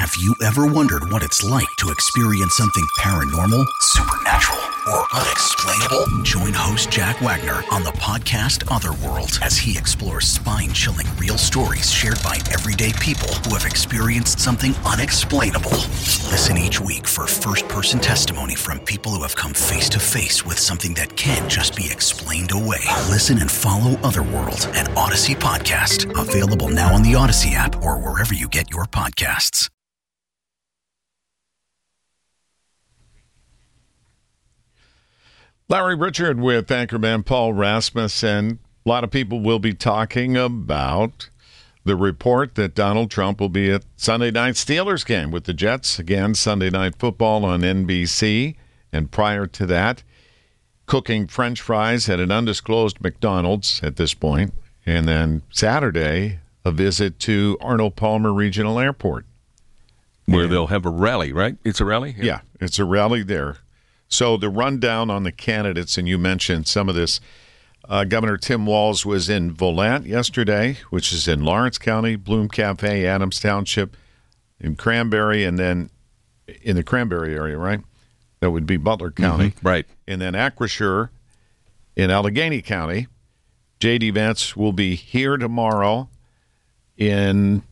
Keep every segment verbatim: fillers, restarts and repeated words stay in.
Have you ever wondered what it's like to experience something paranormal, supernatural, or unexplainable? Join host Jack Wagner on the podcast Otherworld as he explores spine-chilling real stories shared by everyday people who have experienced something unexplainable. Listen each week for first-person testimony from people who have come face-to-face with something that can't just be explained away. Listen and follow Otherworld, an Odyssey podcast, available now on the Odyssey app or wherever you get your podcasts. Larry Richard with anchorman Paul Rasmussen. A lot of people will be talking about the report that Donald Trump will be at Sunday night Steelers game with the Jets. Again, Sunday Night Football on N B C. And prior to that, cooking French fries at an undisclosed McDonald's at this point. And then Saturday, a visit to Arnold Palmer Regional Airport. Where and, they'll have a rally, right? It's a rally? Yeah, yeah, it's a rally there. So the rundown on the candidates, and you mentioned some of this. Uh, Governor Tim Walz was in Volant yesterday, which is in Lawrence County, Bloom Cafe, Adams Township, in Cranberry, and then in the Cranberry area, right? That would be Butler County. Mm-hmm, right. And then Acrisure in Allegheny County. J D. Vance will be here tomorrow in...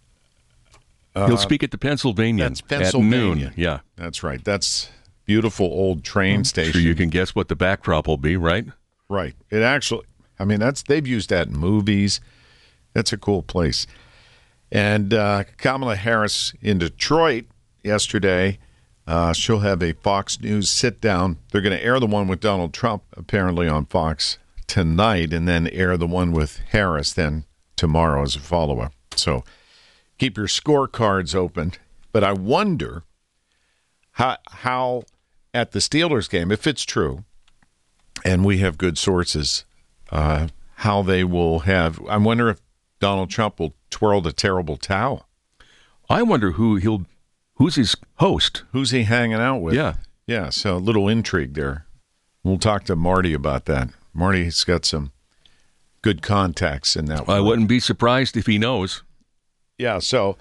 Uh, He'll speak at the Pennsylvania, that's Pennsylvania. at noon. Yeah. That's right. That's... beautiful old train station. Sure, you can guess what the backdrop will be, right? Right. It actually, I mean, that's they've used that in movies. That's a cool place. And uh, Kamala Harris in Detroit yesterday, uh, she'll have a Fox News sit-down. They're going to air the one with Donald Trump, apparently, on Fox tonight, and then air the one with Harris then tomorrow as a follow-up. So keep your scorecards open. But I wonder how how... at the Steelers game, if it's true, and we have good sources, uh, how they will have. I wonder if Donald Trump will twirl the terrible towel. I wonder who he'll, who's his host? Who's he hanging out with? Yeah, yeah. So a little intrigue there. We'll talk to Marty about that. Marty's got some good contacts in that. I world. wouldn't be surprised if he knows. Yeah. So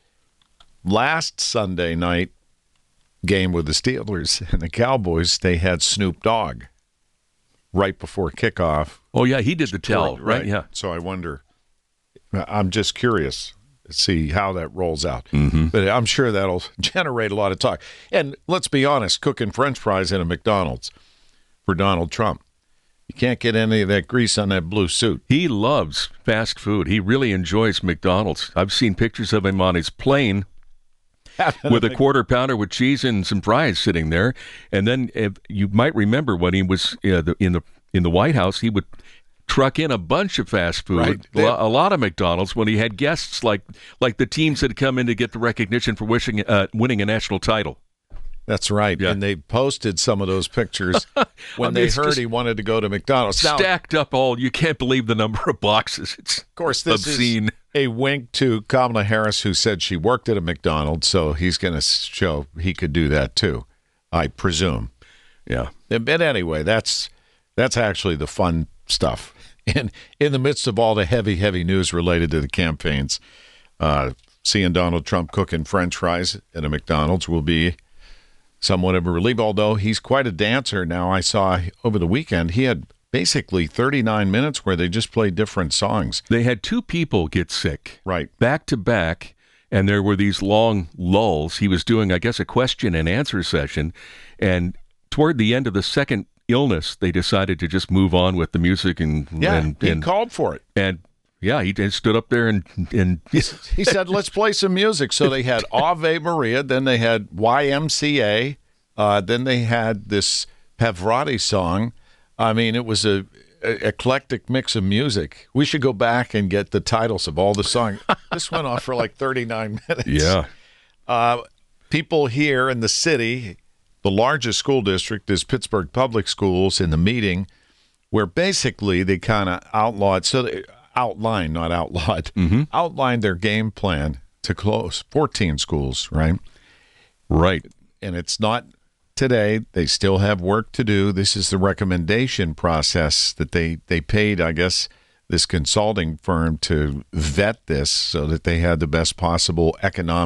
last Sunday night game with the Steelers and the Cowboys, they had Snoop Dogg right before kickoff. Oh, yeah, he did the tell, right? right? Yeah. So I wonder, I'm just curious to see how that rolls out. Mm-hmm. But I'm sure that'll generate a lot of talk. And let's be honest, cooking French fries in a McDonald's for Donald Trump. You can't get any of that grease on that blue suit. He loves fast food. He really enjoys McDonald's. I've seen pictures of him on his plane with a quarter pounder with cheese and some fries sitting there. And then if you might remember when he was uh, the, in the in the White House, he would truck in a bunch of fast food, right. a, lo- a lot of McDonald's when he had guests like like the teams that had come in to get the recognition for wishing uh, winning a national title. That's right. Yeah. And they posted some of those pictures when I mean, they heard he wanted to go to McDonald's. Now, stacked up all, you can't believe the number of boxes. It's of course, this obscene. Is a wink to Kamala Harris, who said she worked at a McDonald's, so he's going to show he could do that too, I presume. Yeah. But anyway, that's that's actually the fun stuff. In, in the midst of all the heavy, heavy news related to the campaigns, uh, seeing Donald Trump cooking French fries at a McDonald's will be somewhat of a relief, although he's quite a dancer. Now, I saw over the weekend, he had basically thirty-nine minutes where they just played different songs. They had two people get sick. Right. Back to back, and there were these long lulls. He was doing, I guess, a question and answer session, and toward the end of the second illness, they decided to just move on with the music. and Yeah, and, he and, called for it. And, yeah, he just stood up there and... and he said, let's play some music. So they had Ave Maria, then they had Y M C A, uh, then they had this Pavarotti song. I mean, it was a, a eclectic mix of music. We should go back and get the titles of all the songs. This went off for like thirty-nine minutes. Yeah. Uh, people here in the city, the largest school district is Pittsburgh Public Schools, in the meeting where basically they kind of outlawed, so they outlined, not outlawed, mm-hmm. outlined their game plan to close fourteen schools, right? Right. And it's not today. They still have work to do. This is the recommendation process that they, they paid, I guess, this consulting firm to vet this so that they had the best possible economic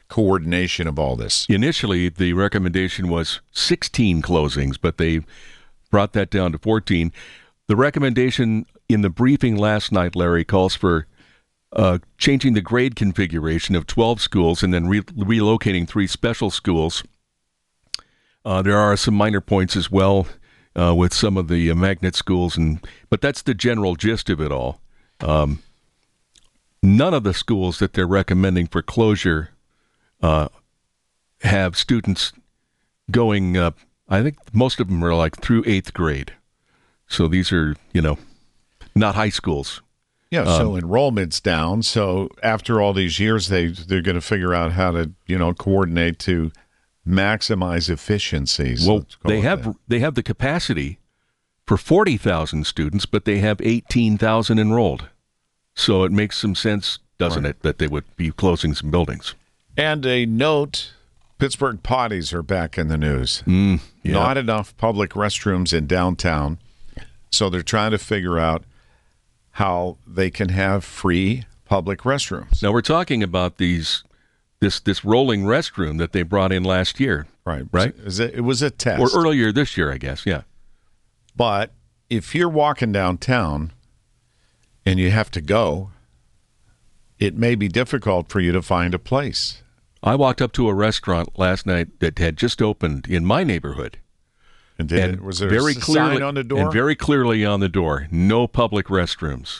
coordination of all this? Initially, the recommendation was sixteen closings, but they brought that down to fourteen. The recommendation in the briefing last night, Larry, calls for uh, changing the grade configuration of twelve schools and then re- relocating three special schools. Uh, there are some minor points as well uh, with some of the uh, magnet schools, and but that's the general gist of it all. Um, none of the schools that they're recommending for closure uh, have students going, uh, I think most of them are like through eighth grade. So these are, you know, not high schools. Yeah, so Um, enrollment's down. So after all these years, they, they're going to figure out how to, you know, coordinate to maximize efficiencies. Well, they have that. They have the capacity for forty thousand students, but they have eighteen thousand enrolled. So it makes some sense, doesn't right. it, that they would be closing some buildings. And a note, Pittsburgh potties are back in the news. Mm, yeah. Not enough public restrooms in downtown. So they're trying to figure out how they can have free public restrooms. Now we're talking about these this this rolling restroom that they brought in last year. Right. Right? It was a test. Or earlier this year, I guess, yeah. But if you're walking downtown and you have to go, it may be difficult for you to find a place. I walked up to a restaurant last night that had just opened in my neighborhood. And, did and it, was there very a clearly, sign on the door? And very clearly on the door, no public restrooms.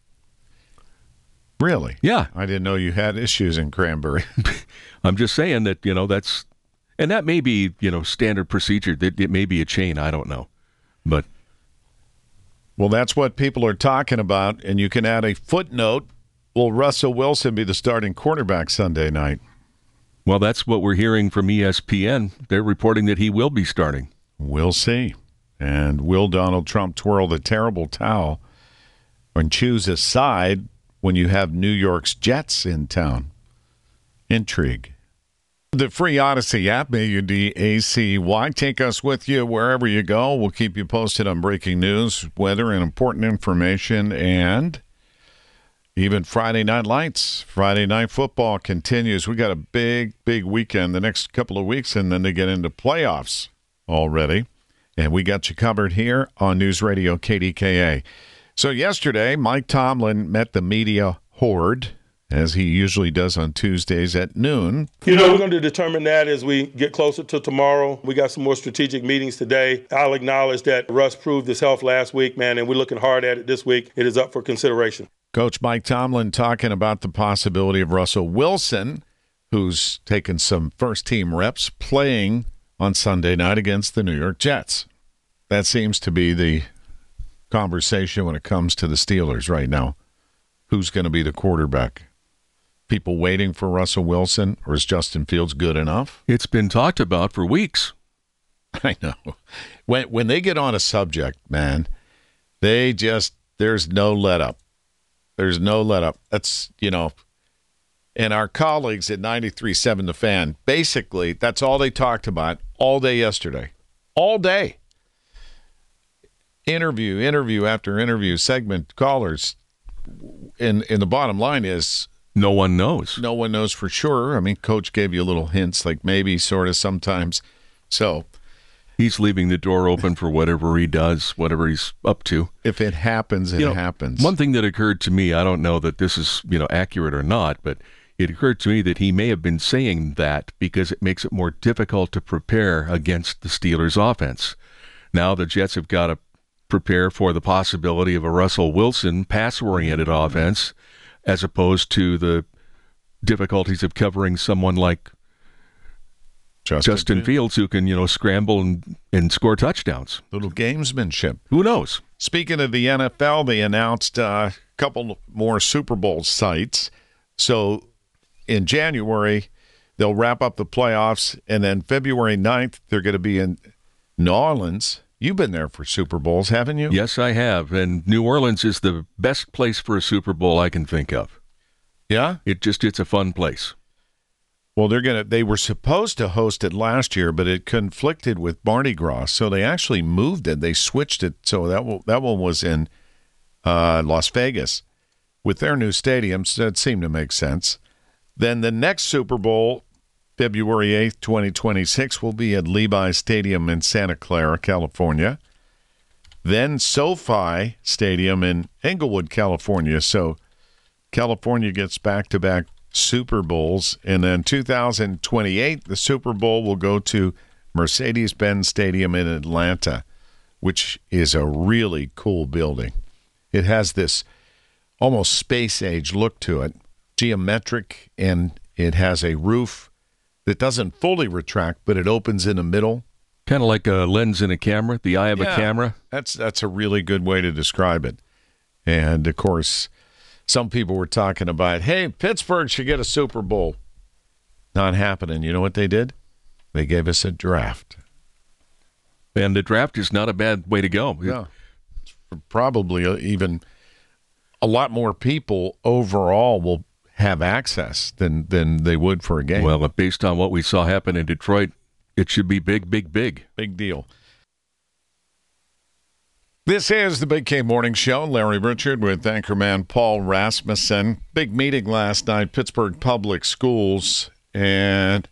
Really? Yeah. I didn't know you had issues in Cranberry. I'm just saying that, you know, that's, and that may be, you know, standard procedure. It, it may be a chain. I don't know. But. Well, that's what people are talking about. And you can add a footnote. Will Russell Wilson be the starting quarterback Sunday night? Well, that's what we're hearing from E S P N. They're reporting that he will be starting. We'll see. And will Donald Trump twirl the terrible towel and choose a side when you have New York's Jets in town? Intrigue. The free Odyssey app, A U D A C Y. Take us with you wherever you go. We'll keep you posted on breaking news, weather, and important information, and even Friday Night Lights. Friday Night Football continues. We got a big, big weekend the next couple of weeks, and then they get into playoffs already. And we got you covered here on News Radio K D K A. So yesterday, Mike Tomlin met the media horde, as he usually does on Tuesdays at noon. You know, we're going to determine that as we get closer to tomorrow. We got some more strategic meetings today. I'll acknowledge that Russ proved his health last week, man, and we're looking hard at it this week. It is up for consideration. Coach Mike Tomlin talking about the possibility of Russell Wilson, who's taken some first-team reps, playing on Sunday night against the New York Jets. That seems to be the conversation when it comes to the Steelers right now. Who's going to be the quarterback? People waiting for Russell Wilson, or is Justin Fields good enough? It's been talked about for weeks. I know. When when they get on a subject, man, they just, there's no let up. There's no let up. That's, you know, and our colleagues at ninety-three point seven The Fan, basically, that's all they talked about all day yesterday. All day. Interview, interview after interview, segment, callers. And, and the bottom line is, no one knows. No one knows for sure. I mean, Coach gave you little hints, like maybe, sort of, sometimes. So he's leaving the door open for whatever he does, whatever he's up to. If it happens, it you know, happens. One thing that occurred to me, I don't know that this is, you know, accurate or not, but it occurred to me that he may have been saying that because it makes it more difficult to prepare against the Steelers' offense. Now the Jets have got to prepare for the possibility of a Russell Wilson pass-oriented offense, as opposed to the difficulties of covering someone like Justin, Justin Fields, who can, you know, scramble and, and score touchdowns. Little gamesmanship. Who knows? Speaking of the N F L, they announced a couple more Super Bowl sites. So in January, they'll wrap up the playoffs, and then February ninth, they're going to be in New Orleans. You've been there for Super Bowls, haven't you? Yes, I have. And New Orleans is the best place for a Super Bowl I can think of. Yeah? It just, it's a fun place. Well, they're gonna. They were supposed to host it last year, but it conflicted with Mardi Gras, so they actually moved it. They switched it, so that one, that one was in uh, Las Vegas. With their new stadiums, that seemed to make sense. Then the next Super Bowl February eighth, twenty twenty-six, will be at Levi Stadium in Santa Clara, California. Then SoFi Stadium in Inglewood, California. So California gets back-to-back Super Bowls. And then two thousand twenty-eight, the Super Bowl will go to Mercedes-Benz Stadium in Atlanta, which is a really cool building. It has this almost space-age look to it, geometric, and it has a roof that doesn't fully retract, but it opens in the middle. Kind of like a lens in a camera, the eye of Yeah, a camera. That's that's a really good way to describe it. And, of course, some people were talking about, hey, Pittsburgh should get a Super Bowl. Not happening. You know what they did? They gave us a draft. And the draft is not a bad way to go. Yeah. Probably even a lot more people overall will have access than, than they would for a game. Well, based on what we saw happen in Detroit, it should be big, big, big. Big deal. This is the Big K Morning Show. Larry Richard with anchorman Paul Rasmussen. Big meeting last night, Pittsburgh Public Schools. And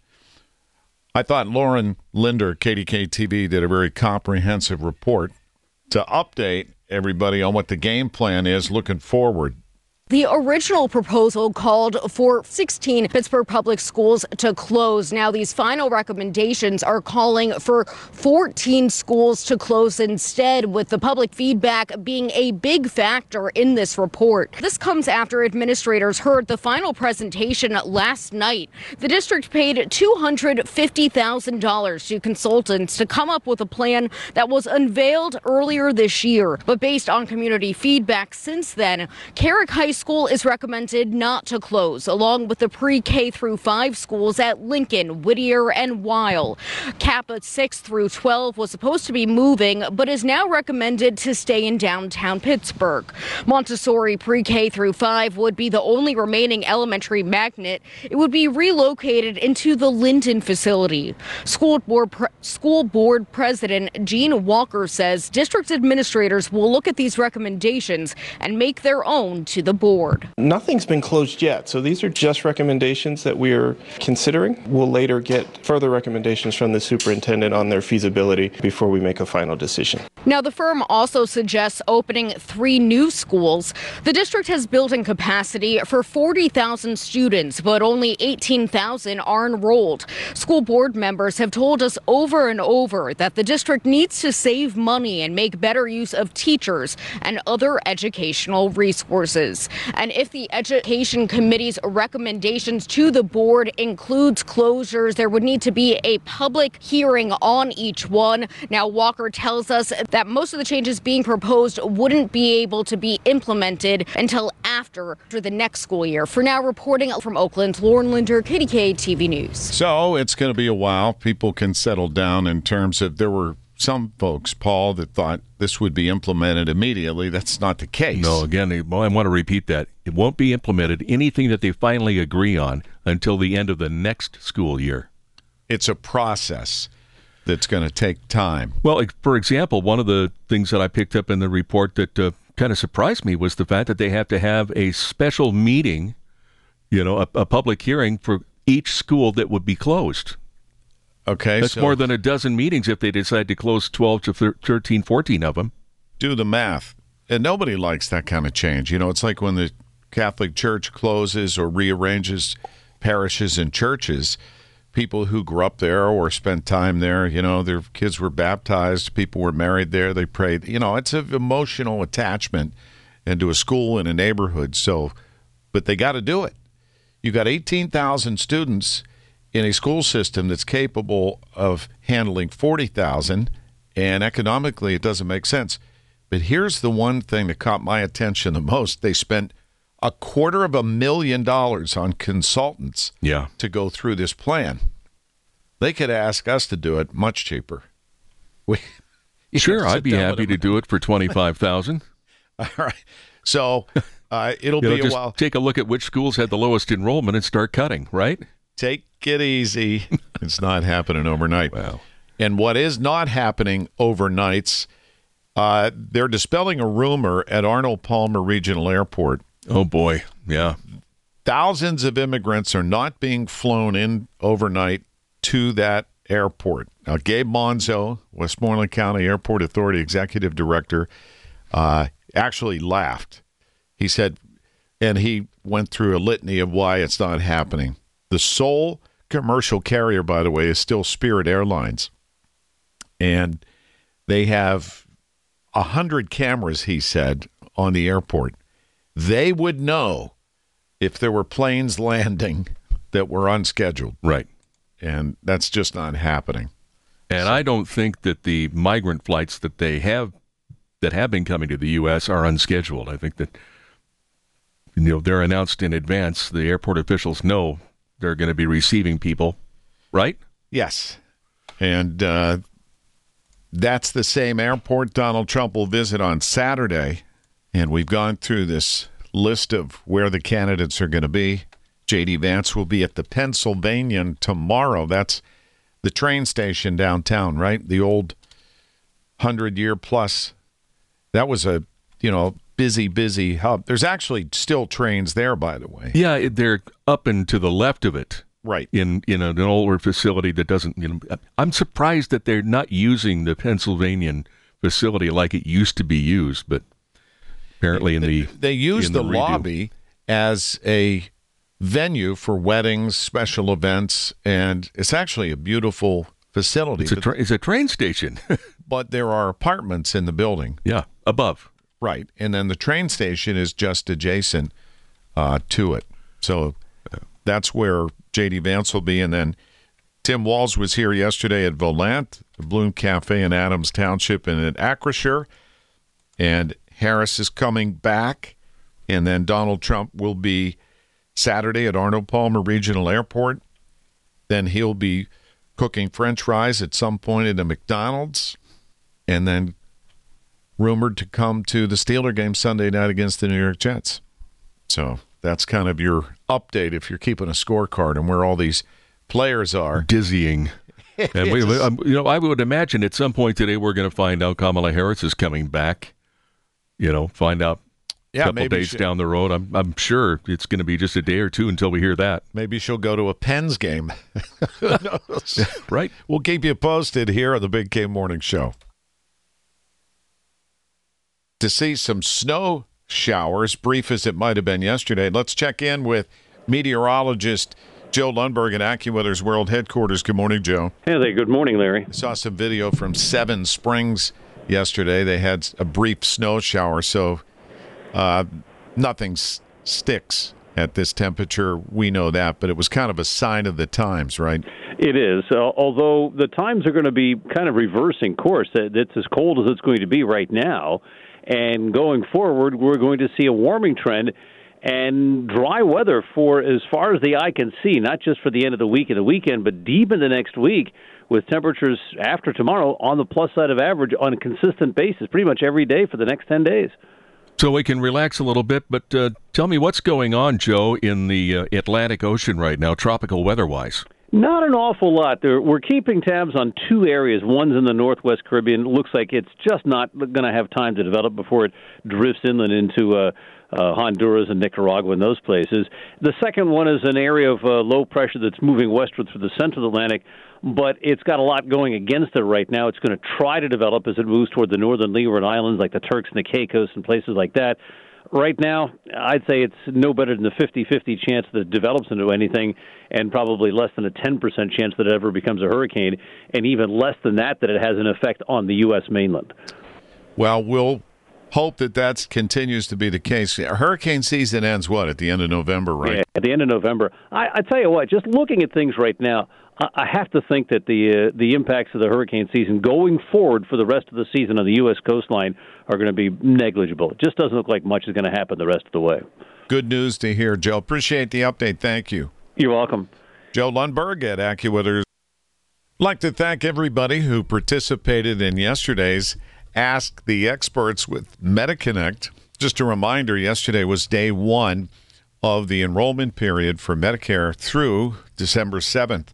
I thought Lauren Linder, K D K T V, did a very comprehensive report to update everybody on what the game plan is looking forward. The original proposal called for sixteen Pittsburgh public schools to close. Now, these final recommendations are calling for fourteen schools to close instead, with the public feedback being a big factor in this report. This comes after administrators heard the final presentation last night. The district paid two hundred fifty thousand dollars to consultants to come up with a plan that was unveiled earlier this year. But based on community feedback since then, Carrick High School is recommended not to close, along with the pre-K through five schools at Lincoln, Whittier, and Weil. Kappa six through twelve was supposed to be moving, but is now recommended to stay in downtown Pittsburgh. Montessori pre-K through five would be the only remaining elementary magnet. It would be relocated into the Linden facility. School board, pre- school board president Gene Walker says district administrators will look at these recommendations and make their own to the board. Nothing's been closed yet, so these are just recommendations that we are considering. We'll later get further recommendations from the superintendent on their feasibility before we make a final decision. Now, the firm also suggests opening three new schools. The district has building capacity for forty thousand students, but only eighteen thousand are enrolled. School board members have told us over and over that the district needs to save money and make better use of teachers and other educational resources. And if the Education Committee's recommendations to the board includes closures, there would need to be a public hearing on each one. Now, Walker tells us that most of the changes being proposed wouldn't be able to be implemented until after the next school year. For now, reporting from Oakland, Lauren Linder, K D K T V News. So it's going to be a while. People can settle down in terms of there were some folks, Paul, that thought this would be implemented immediately. That's not the case. No, again, I want to repeat that. It won't be implemented, anything that they finally agree on, until the end of the next school year. It's a process that's going to take time. Well, for example, one of the things that I picked up in the report that uh, kind of surprised me was the fact that they have to have a special meeting, you know, a, a public hearing for each school that would be closed. Okay, That's so more than a dozen meetings if they decide to close twelve to thirteen, fourteen of them. do the math. And nobody likes that kind of change. You know, it's like when the Catholic Church closes or rearranges parishes and churches. People who grew up there or spent time there, you know, their kids were baptized, people were married there, they prayed. You know, it's an emotional attachment into a school and a neighborhood. So, but they got to do it. You got eighteen thousand students in a school system that's capable of handling forty thousand, and economically it doesn't make sense. But here's the one thing that caught my attention the most. They spent a quarter of a million dollars on consultants yeah. to go through this plan. They could ask us to do it much cheaper. We, Sure, know, I'd be happy to it. do it for twenty-five thousand dollars. All right. So uh, it'll you know, be a just while. Take a look at which schools had the lowest enrollment and start cutting, right? Take it easy. It's not happening overnight. Wow. And what is not happening overnights, uh, they're dispelling a rumor at Arnold Palmer Regional Airport. Oh, boy. Yeah. thousands of immigrants are not being flown in overnight to that airport. Now, Gabe Monzo, Westmoreland County Airport Authority Executive Director, uh, actually laughed. He said, and he went through a litany of why it's not happening. The sole commercial carrier, by the way, is still Spirit Airlines. And they have one hundred cameras, he said, on the airport. They would know if there were planes landing that were unscheduled. Right. And that's just not happening. And so, I don't think that the migrant flights that they have that have been coming to the U S are unscheduled. I think that, you know, they're announced in advance. The airport officials know they're going to be receiving people, right? Yes. And uh, that's the same airport Donald Trump will visit on Saturday. And we've gone through this list of where the candidates are going to be. J D. Vance will be at the Pennsylvania tomorrow. That's the train station downtown, right? The old hundred-year-plus. That was a, you know, busy, busy hub. There's actually still trains there, by the way. Yeah, they're up and to the left of it. Right. In, in an older facility that doesn't, you know, I'm surprised that they're not using the Pennsylvania facility like it used to be used, but apparently in the They use the, the lobby as a venue for weddings, special events, and it's actually a beautiful facility. It's a, tra- it's a train station. But there are apartments in the building. Yeah, above. Right. And then the train station is just adjacent uh, to it. So that's where J D. Vance will be. And then Tim Walz was here yesterday at Volant, the Bloom Cafe in Adams Township and at Acrisure. And Harris is coming back. And then Donald Trump will be Saturday at Arnold Palmer Regional Airport. Then he'll be cooking French fries at some point at a McDonald's. And then rumored to come to the Steeler game Sunday night against the New York Jets. So that's kind of your update if you're keeping a scorecard and where all these players are. Dizzying. And we, you know, I would imagine at some point today we're going to find out Kamala Harris is coming back. You know, find out yeah, a couple maybe days she, down the road. I'm I'm sure it's going to be just a day or two until we hear that. Maybe she'll go to a Pens game. Who knows? Right. We'll keep you posted here on the Big K Morning Show. To see some snow showers, brief as it might have been yesterday, let's check in with meteorologist Joe Lundberg at AccuWeather's World Headquarters. Good morning, Joe. Hey there. Good morning, Larry. I saw some video from Seven Springs yesterday. They had a brief snow shower, so uh, nothing s- sticks at this temperature. We know that, but it was kind of a sign of the times, right? It is, uh, although the times are going to be kind of reversing course. It's as cold as it's going to be right now. And going forward, we're going to see a warming trend and dry weather for as far as the eye can see, not just for the end of the week and the weekend, but deep in the next week with temperatures after tomorrow on the plus side of average on a consistent basis pretty much every day for the next ten days. So we can relax a little bit, but uh, tell me what's going on, Joe, in the uh, Atlantic Ocean right now, tropical weather-wise. Not an awful lot. There, we're keeping tabs on two areas. One's in the Northwest Caribbean. It looks like it's just not going to have time to develop before it drifts inland into uh, uh, Honduras and Nicaragua and those places. The second one is an area of uh, low pressure that's moving westward through the central Atlantic, but it's got a lot going against it right now. It's going to try to develop as it moves toward the northern Leeward Islands like the Turks and the Caicos and places like that. Right now, I'd say it's no better than a fifty-fifty chance that it develops into anything and probably less than a ten percent chance that it ever becomes a hurricane, and even less than that that it has an effect on the U S mainland. Well, we'll hope that that continues to be the case. Hurricane season ends, what, at the end of November, right? Yeah, at the end of November. I, I tell you what, just looking at things right now, I have to think that the uh, the impacts of the hurricane season going forward for the rest of the season on the U S coastline are going to be negligible. It just doesn't look like much is going to happen the rest of the way. Good news to hear, Joe. Appreciate the update. Thank you. You're welcome. Joe Lundberg at AccuWeather. I'd like to thank everybody who participated in yesterday's Ask the Experts with MediConnect. Just a reminder, yesterday was day one of the enrollment period for Medicare through December seventh.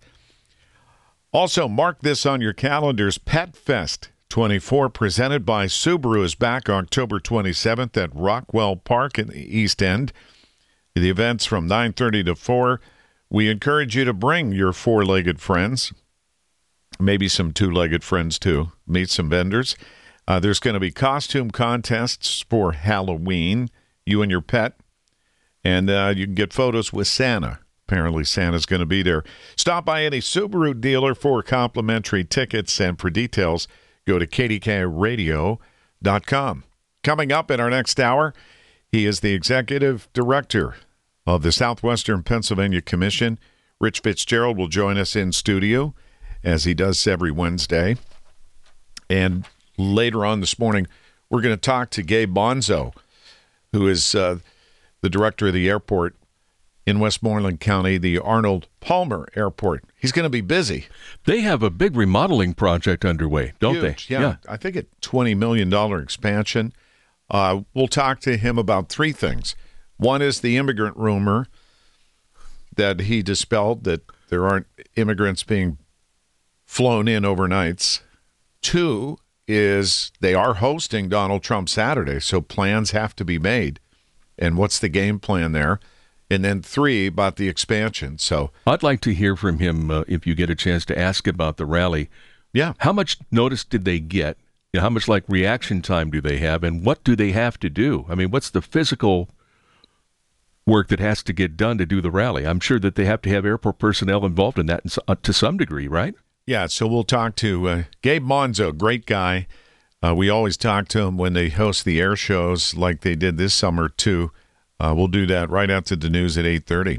Also, mark this on your calendars. Pet Fest twenty-four, presented by Subaru, is back October twenty-seventh at Rockwell Park in the East End. The event's from nine thirty to four. We encourage you to bring your four-legged friends, maybe some two-legged friends too. Meet some vendors. Uh, there's going to be costume contests for Halloween, you and your pet, and uh, you can get photos with Santa. Apparently Santa's going to be there. Stop by any Subaru dealer for complimentary tickets, and for details, go to K D K radio dot com. Coming up in our next hour, he is the executive director of the Southwestern Pennsylvania Commission. Rich Fitzgerald will join us in studio, as he does every Wednesday. And later on this morning, we're going to talk to Gabe Bonzo, who is uh, the director of the airport in Westmoreland County, the Arnold Palmer Airport. He's going to be busy. They have a big remodeling project underway, don't Huge, they? Yeah. yeah. I think a twenty million dollars expansion. Uh, we'll talk to him about three things. One is the immigrant rumor that he dispelled, that there aren't immigrants being flown in overnights. Two is they are hosting Donald Trump Saturday, so plans have to be made. And what's the game plan there? And then three, about the expansion. So I'd like to hear from him uh, if you get a chance to ask about the rally. Yeah. How much notice did they get? You know, how much like reaction time do they have? And what do they have to do? I mean, what's the physical work that has to get done to do the rally? I'm sure that they have to have airport personnel involved in that to some degree, right? Yeah, so we'll talk to uh, Gabe Bonzo, great guy. Uh, we always talk to him when they host the air shows like they did this summer, too. Uh, we'll do that right after the news at eight thirty.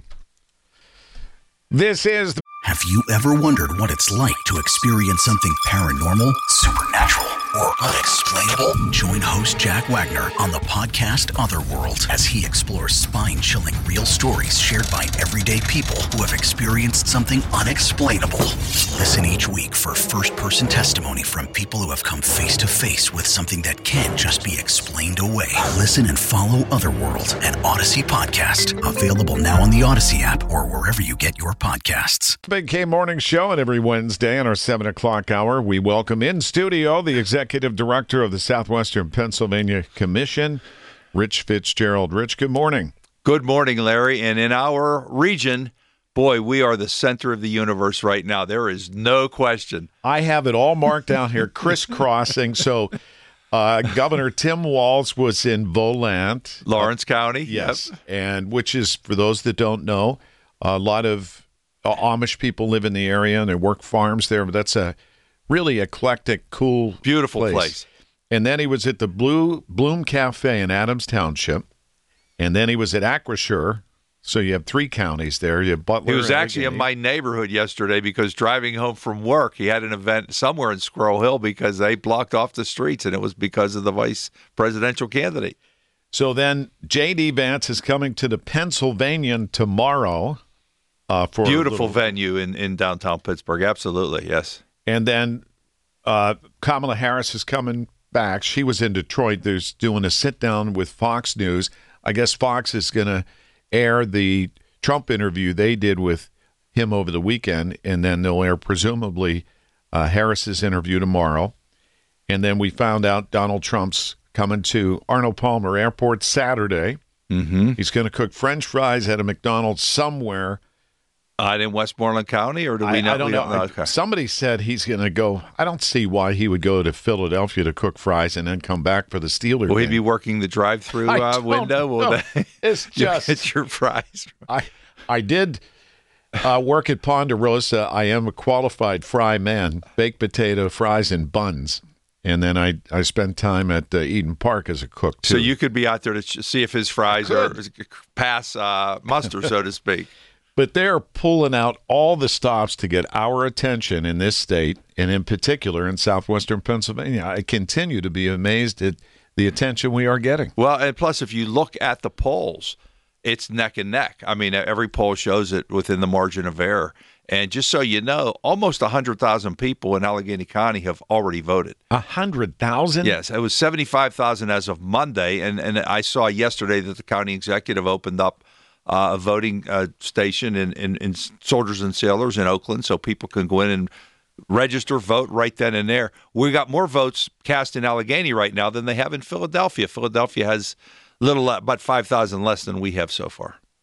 This is the... Have you ever wondered what it's like to experience something paranormal, supernatural, or unexplainable? Join host Jack Wagner on the podcast Otherworld as he explores spine-chilling real stories shared by everyday people who have experienced something unexplainable. Listen each week for first-person testimony from people who have come face-to-face with something that can't just be explained away. Listen and follow Otherworld, an Odyssey podcast, available now on the Odyssey app or wherever you get your podcasts. Big K Morning Show, and every Wednesday in our seven o'clock hour, we welcome in studio the executive director of the Southwestern Pennsylvania Commission, Rich Fitzgerald. Rich, good morning. Good morning, Larry. And in our region, boy, we are the center of the universe right now. There is no question. I have it all marked down here, crisscrossing. So uh, Governor Tim Walz was in Volant. Lawrence uh, County. Yes. Yep. And which is, for those that don't know, a lot of Amish people live in the area and they work farms there. But that's a really eclectic, cool, beautiful place. place. And then he was at the Blue Bloom Cafe in Adams Township. And then he was at Acrisure. So you have three counties there. You have Butler. He was actually in my neighborhood yesterday because driving home from work, he had an event somewhere in Squirrel Hill because they blocked off the streets, and it was because of the vice presidential candidate. So then J D. Vance is coming to the Pennsylvanian tomorrow. Uh, for Beautiful venue in, in downtown Pittsburgh. Absolutely, yes. And then uh, Kamala Harris is coming back. She was in Detroit. There's doing a sit-down with Fox News. I guess Fox is going to air the Trump interview they did with him over the weekend, and then they'll air presumably uh, Harris's interview tomorrow. And then we found out Donald Trump's coming to Arnold Palmer Airport Saturday. Mm-hmm. He's going to cook French fries at a McDonald's somewhere. Uh, in Westmoreland County, or do we I, not? I don't we know. Don't know. Okay. Somebody said he's going to go. I don't see why he would go to Philadelphia to cook fries and then come back for the Steelers. Will game. he be working the drive-through uh, window? Will no. they, it's just it's your fries. I I did uh, work at Ponderosa. I am a qualified fry man, baked potato, fries, and buns. And then I, I spent time at uh, Eden Park as a cook too. So you could be out there to ch- see if his fries are pass uh, muster, so to speak. But they're pulling out all the stops to get our attention in this state, and in particular in southwestern Pennsylvania. I continue to be amazed at the attention we are getting. Well, and plus, if you look at the polls, it's neck and neck. I mean, every poll shows it within the margin of error. And just so you know, almost one hundred thousand people in Allegheny County have already voted. one hundred thousand? Yes, it was seventy-five thousand as of Monday. And, and I saw yesterday that the county executive opened up Uh, a voting uh, station in, in, in Soldiers and Sailors in Oakland, so people can go in and register, vote right then and there. We got more votes cast in Allegheny right now than they have in Philadelphia. Philadelphia has little, about five thousand less than we have so far.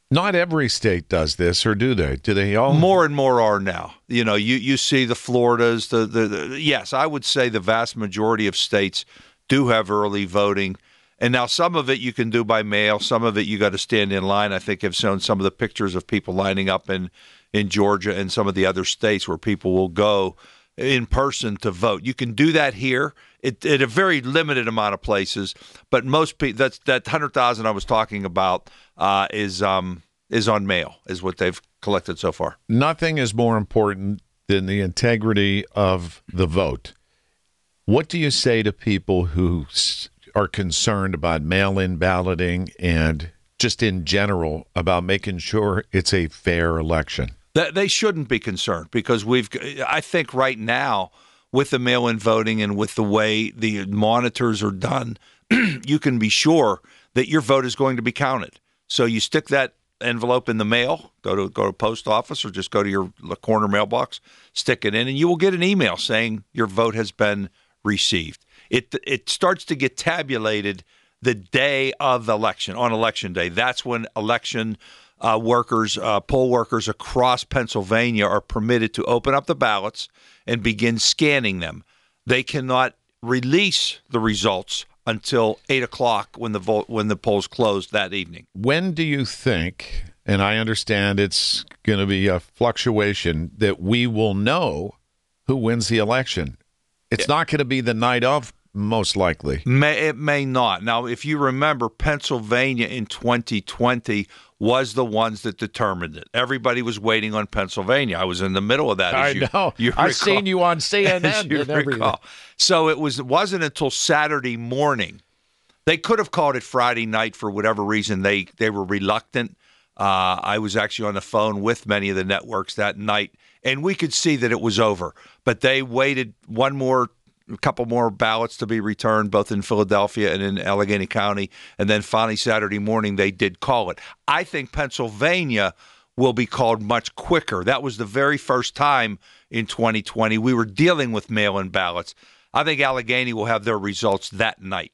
Not every state does this, or do they? Do they all? More and more are now. You know, you, you see the Floridas, the, the, the yes, I would say the vast majority of states do have early voting. And now some of it you can do by mail. Some of it you got to stand in line. I think I've shown some of the pictures of people lining up in, in Georgia and some of the other states where people will go in person to vote. You can do that here at, at a very limited amount of places, but most people, that's that one hundred thousand I was talking about uh, is um, is on mail, is what they've collected so far. Nothing is more important than the integrity of the vote. What do you say to people who are concerned about mail-in balloting and just in general about making sure it's a fair election? They shouldn't be concerned because we've, I think right now, with the mail-in voting and with the way the monitors are done, you can be sure that your vote is going to be counted. So you stick that envelope in the mail, go to go to post office or just go to your corner mailbox, stick it in, and you will get an email saying your vote has been received. It it starts to get tabulated the day of the election, on election day. That's when election Uh, workers, uh, poll workers across Pennsylvania are permitted to open up the ballots and begin scanning them. They cannot release the results until eight o'clock when the vote when the polls close that evening. When do you think, and I understand it's going to be a fluctuation, that we will know who wins the election? It's yeah. not going to be the night of, most likely. May, it may not. Now, if you remember, Pennsylvania in twenty twenty was the ones that determined it. Everybody was waiting on Pennsylvania. I was in the middle of that. I as you, know. You I've seen you on C N N and everything. Recall. So it was. It wasn't until Saturday morning. They could have called it Friday night for whatever reason. They they were reluctant. Uh, I was actually on the phone with many of the networks that night, and we could see that it was over. But they waited one more a couple more ballots to be returned, both in Philadelphia and in Allegheny County. And then finally Saturday morning, they did call it. I think Pennsylvania will be called much quicker. That was the very first time in twenty twenty we were dealing with mail-in ballots. I think Allegheny will have their results that night.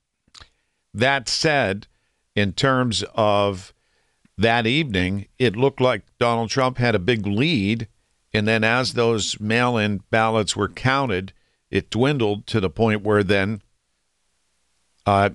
That said, in terms of that evening, it looked like Donald Trump had a big lead. And then as those mail-in ballots were counted, it dwindled to the point where then uh,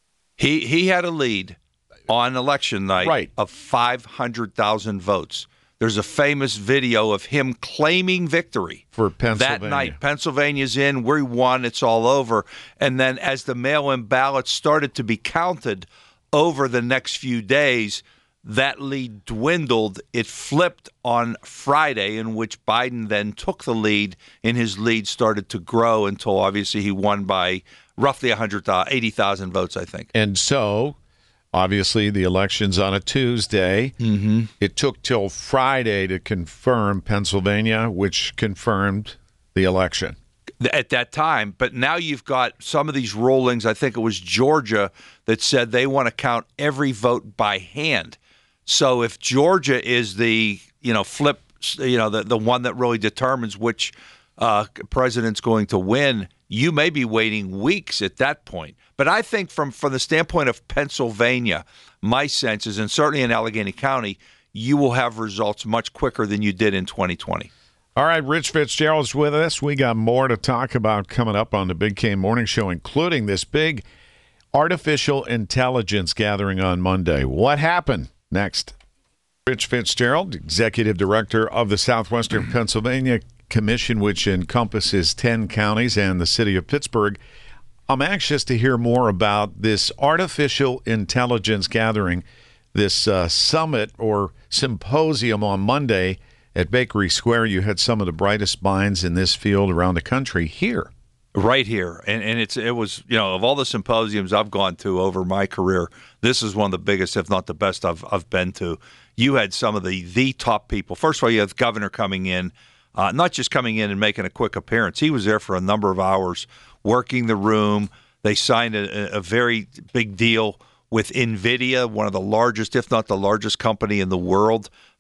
he he had a lead on election night right. of five hundred thousand votes. There's a famous video of him claiming victory for Pennsylvania. That night. Pennsylvania's in, we won, it's all over. And then as the mail-in ballots started to be counted over the next few days, that lead dwindled. It flipped on Friday, in which Biden then took the lead, and his lead started to grow until obviously he won by roughly one hundred eighty thousand votes, I think. And so, obviously, the election's on a Tuesday. Mm-hmm. It took till Friday to confirm Pennsylvania, which confirmed the election. At that time, but now you've got some of these rulings. I think it was Georgia that said they want to count every vote by hand. So if Georgia is the, you know, flip, you know, the, the one that really determines which uh, president's going to win, you may be waiting weeks at that point. But I think from, from the standpoint of Pennsylvania, my sense is, and certainly in Allegheny County, you will have results much quicker than you did in twenty twenty. All right, Rich Fitzgerald's with us. We got more to talk about coming up on the Big K Morning Show, including this big artificial intelligence gathering on Monday. What happened? Next. Rich Fitzgerald, Executive Director of the Southwestern Pennsylvania Commission, which encompasses ten counties and the city of Pittsburgh. I'm anxious to hear more about this artificial intelligence gathering, this uh, summit or symposium on Monday at Bakery Square. You had some of the brightest minds in this field around the country here. Right here. And and it's it was, you know, of all the symposiums I've gone to over my career, this is one of the biggest, if not the best, I've I've been to. You had some of the, the top people. First of all, you had the governor coming in, uh, not just coming in and making a quick appearance. He was there for a number of hours, working the room. They signed a, a very big deal with NVIDIA, one of the largest, if not the largest company in the world,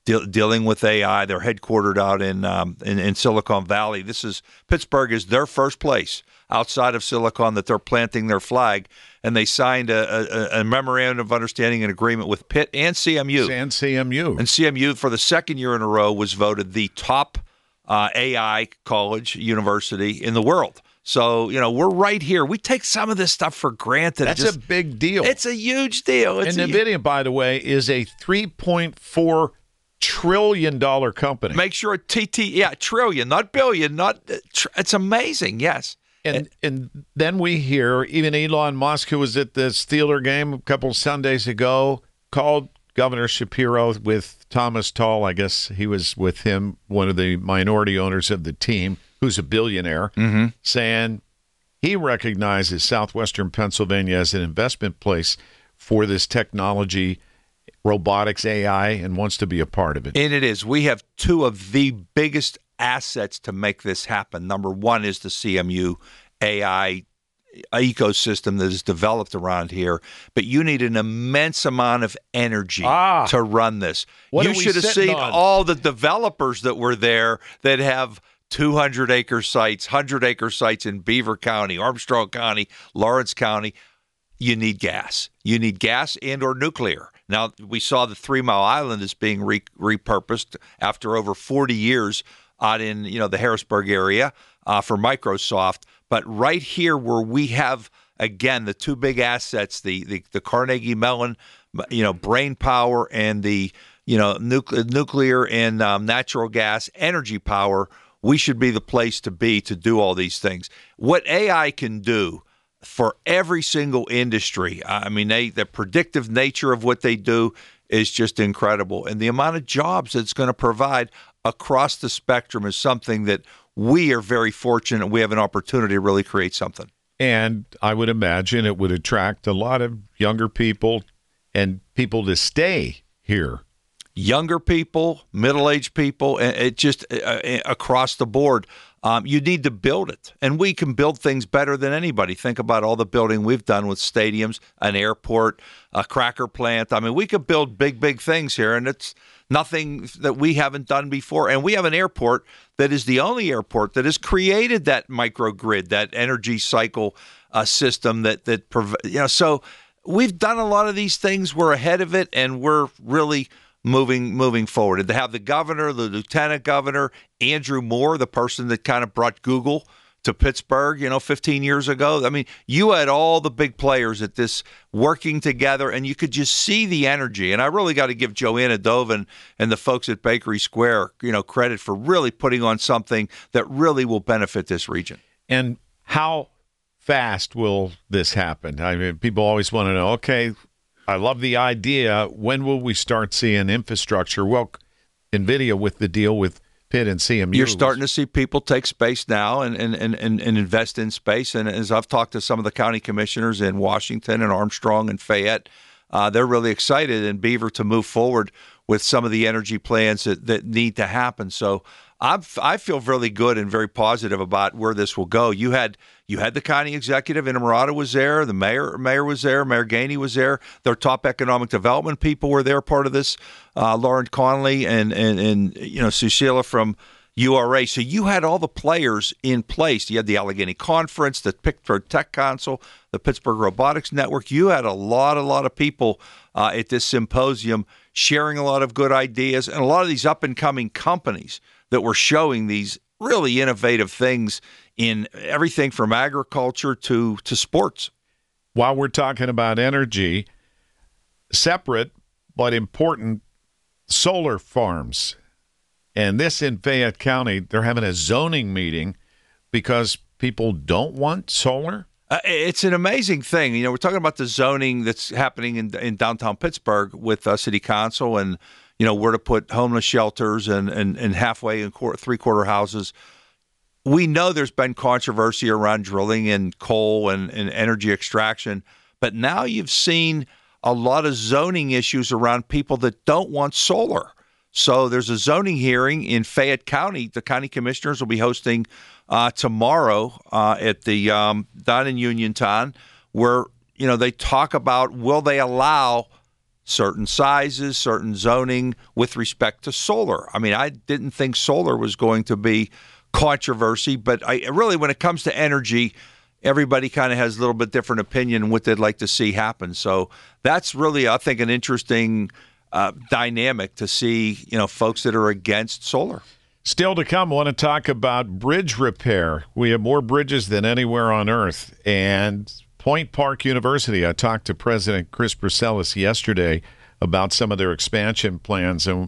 de- dealing with A I. They're headquartered out in, um, in in Silicon Valley. This is Pittsburgh is their first place outside of Silicon that they're planting their flag, and they signed a, a, a memorandum of understanding and agreement with Pitt and C M U. And C M U. And C M U, for the second year in a row, was voted the top uh, A I college university in the world. So, you know, we're right here. We take some of this stuff for granted. That's just, a big deal. It's a huge deal. It's and NVIDIA, a, by the way, is a three point four trillion dollars company. Make sure T T, yeah, trillion, not billion, not. Tr- it's amazing, yes. And and then we hear even Elon Musk, who was at the Steeler game a couple of Sundays ago, called Governor Shapiro with Thomas Tull. I guess he was with him, one of the minority owners of the team, who's a billionaire, mm-hmm. saying he recognizes southwestern Pennsylvania as an investment place for this technology, robotics, A I, and wants to be a part of it. And it is. We have two of the biggest assets to make this happen. Number one is the C M U A I ecosystem that is developed around here, but you need an immense amount of energy ah, to run this. What You should have seen on? all the developers that were there that have two hundred acre sites, one hundred acre sites in Beaver County, Armstrong County, Lawrence County. You need gas. You need gas and or nuclear. Now, we saw the Three Mile Island is being re- repurposed after over forty years out in, you know, the Harrisburg area uh, for Microsoft. But right here where we have, again, the two big assets, the the, the Carnegie Mellon, you know, brain power and the, you know, nucle- nuclear and um, natural gas energy power, we should be the place to be to do all these things. What A I can do for every single industry, I mean, they, the predictive nature of what they do is just incredible. And the amount of jobs it's going to provide across the spectrum is something that we are very fortunate. We have an opportunity to really create something. And I would imagine it would attract a lot of younger people and people to stay here. Younger people, middle-aged people, and it just uh, across the board. Um, you need to build it, and we can build things better than anybody. Think about all the building we've done with stadiums, an airport, a cracker plant. I mean, we could build big, big things here, and it's nothing that we haven't done before. And we have an airport that is the only airport that has created that microgrid, that energy cycle uh, system that that prov- you know. So we've done a lot of these things. We're ahead of it, and we're really moving moving forward. And to have the governor, the lieutenant governor, Andrew Moore, the person that kind of brought Google to Pittsburgh, you know, fifteen years ago. I mean, you had all the big players at this working together, and you could just see the energy. And I really got to give Joanna Dovin and the folks at Bakery Square, you know, credit for really putting on something that really will benefit this region. And how fast will this happen? I mean, people always want to know, okay, I love the idea. When will we start seeing infrastructure? Well, NVIDIA with the deal with Pitt and C M U. You're starting to see people take space now and, and, and, and invest in space. And as I've talked to some of the county commissioners in Washington and Armstrong and Fayette, uh, they're really excited in Beaver to move forward with some of the energy plans that, that need to happen. So I'm, I feel really good and very positive about where this will go. You had you had the county executive, Inamorata was there, the mayor mayor was there, Mayor Gainey was there, their top economic development people were there, part of this, uh, Lauren Connolly and, and, and you know Susila from U R A. So you had all the players in place. You had the Allegheny Conference, the Pittsburgh Tech Council, the Pittsburgh Robotics Network. You had a lot, a lot of people uh, at this symposium sharing a lot of good ideas, and a lot of these up-and-coming companies that were showing these really innovative things in everything from agriculture to, to sports. While we're talking about energy, separate but important, solar farms. And this in Fayette County, they're having a zoning meeting because people don't want solar. Uh, it's an amazing thing. You know, we're talking about the zoning that's happening in, in downtown Pittsburgh with uh, city council and, you know, where to put homeless shelters and, and, and halfway and quarter, three-quarter houses. We know there's been controversy around drilling and coal and, and energy extraction, but now you've seen a lot of zoning issues around people that don't want solar. So there's a zoning hearing in Fayette County. The county commissioners will be hosting uh, tomorrow uh, at the um, down in Uniontown, where you know they talk about will they allow certain sizes, certain zoning with respect to solar. I mean, I didn't think solar was going to be controversy, but I really, when it comes to energy, everybody kind of has a little bit different opinion on what they'd like to see happen. So that's really, I think, an interesting uh, dynamic to see, you know, folks that are against solar. Still to come, I want to talk about bridge repair. We have more bridges than anywhere on earth. And Point Park University, I talked to President Chris Bruselas yesterday about some of their expansion plans and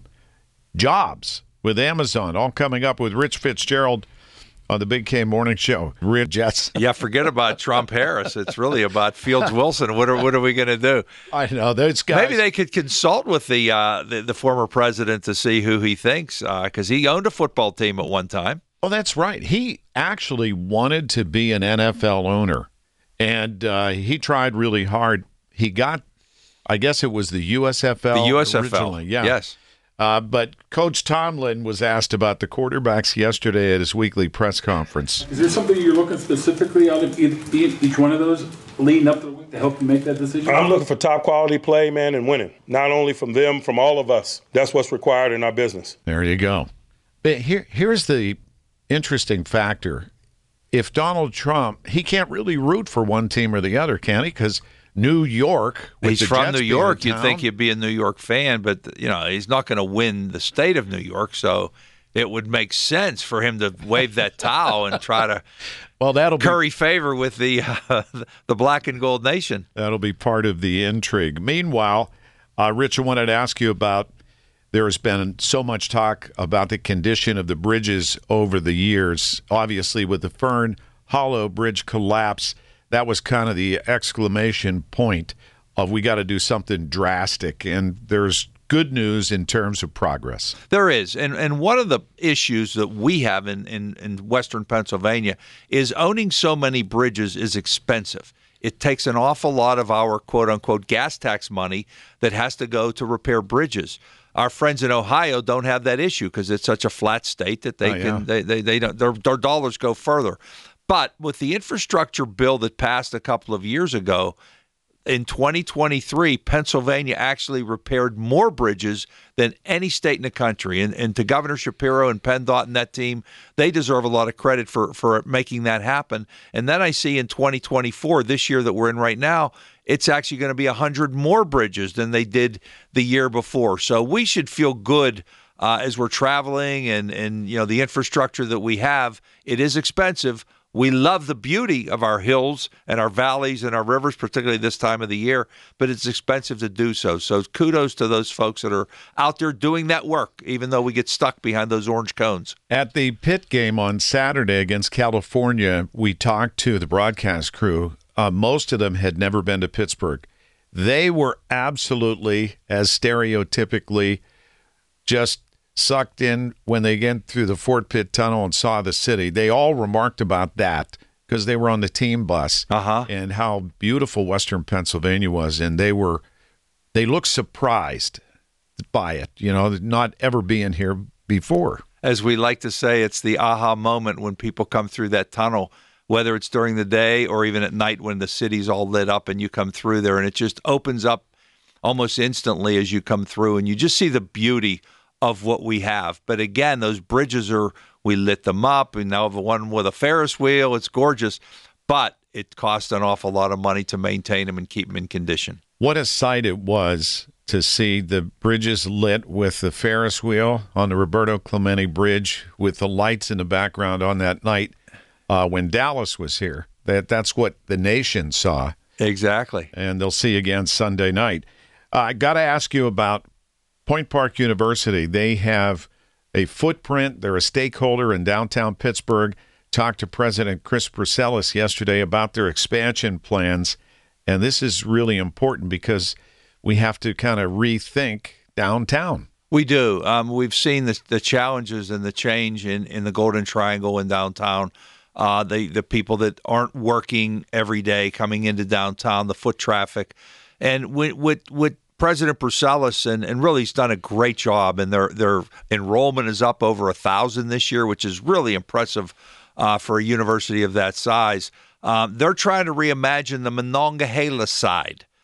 jobs with Amazon, all coming up with Rich Fitzgerald on the Big K Morning Show. Rich Jets. Yeah, forget about Trump Harris. It's really about Fields Wilson. What are what are we going to do? I know those guys. Maybe they could consult with the uh, the, the former president to see who he thinks, because uh, he owned a football team at one time. Oh, that's right. He actually wanted to be an N F L owner, and uh, he tried really hard. He got, I guess it was the U S F L. The U S F L. Originally. Yeah. Yes. Uh, but Coach Tomlin was asked about the quarterbacks yesterday at his weekly press conference. Is there something you're looking specifically out of each, each one of those leading up to the week to help you make that decision? I'm looking for top quality play, man, and winning. Not only from them, from all of us. That's what's required in our business. There you go. But here, here's the interesting factor. If Donald Trump, he can't really root for one team or the other, can he? Because New York, with he's the from Jets New York. being in You'd think town, he'd be a New York fan, but you know he's not going to win the state of New York. So it would make sense for him to wave that towel and try to well, that'll curry be, favor with the uh, the Black and Gold Nation. That'll be part of the intrigue. Meanwhile, uh, Rich, I wanted to ask you about. There has been so much talk about the condition of the bridges over the years. Obviously, with the Fern Hollow Bridge collapse, that was kind of the exclamation point of we got to do something drastic. And there's good news in terms of progress. There is. And and one of the issues that we have in, in, in Western Pennsylvania is owning so many bridges is expensive. It takes an awful lot of our quote-unquote gas tax money that has to go to repair bridges. Our friends in Ohio don't have that issue because it's such a flat state that they oh, can yeah. they, they, they don't their, their dollars go further. But with the infrastructure bill that passed a couple of years ago, in twenty twenty-three, Pennsylvania actually repaired more bridges than any state in the country. And, and to Governor Shapiro and PennDOT and that team, they deserve a lot of credit for, for making that happen. And then I see in twenty twenty-four, this year that we're in right now, it's actually going to be one hundred more bridges than they did the year before. So we should feel good uh, as we're traveling and, and you know the infrastructure that we have. It is expensive. We love the beauty of our hills and our valleys and our rivers, particularly this time of the year, but it's expensive to do so. So kudos to those folks that are out there doing that work, even though we get stuck behind those orange cones. At the Pitt game on Saturday against California, we talked to the broadcast crew. Uh, most of them had never been to Pittsburgh. They were absolutely, as stereotypically, just sucked in when they went through the Fort Pitt Tunnel and saw the city. They all remarked about that because they were on the team bus uh-huh. and how beautiful Western Pennsylvania was. And they were, they looked surprised by it, you know, not ever being here before. As we like to say, it's the aha moment when people come through that tunnel, whether it's during the day or even at night when the city's all lit up and you come through there, and it just opens up almost instantly as you come through, and you just see the beauty of what we have. But again, those bridges are, we lit them up. We now have one with a Ferris wheel. It's gorgeous, but it costs an awful lot of money to maintain them and keep them in condition. What a sight it was to see the bridges lit with the Ferris wheel on the Roberto Clemente Bridge with the lights in the background on that night uh, when Dallas was here. That That's what the nation saw. Exactly. And they'll see again Sunday night. Uh, I got to ask you about Point Park University. They have a footprint. They're a stakeholder in downtown Pittsburgh. Talked to President Chris Bruselas yesterday about their expansion plans. And this is really important because we have to kind of rethink downtown. We do. Um, we've seen the, the challenges and the change in, in the Golden Triangle in downtown. Uh, the, the people that aren't working every day coming into downtown, the foot traffic. And with, with, with President Bruselas, and, and really he's done a great job, and their their enrollment is up over a thousand this year, which is really impressive uh, for a university of that size. Um, they're trying to reimagine the Monongahela side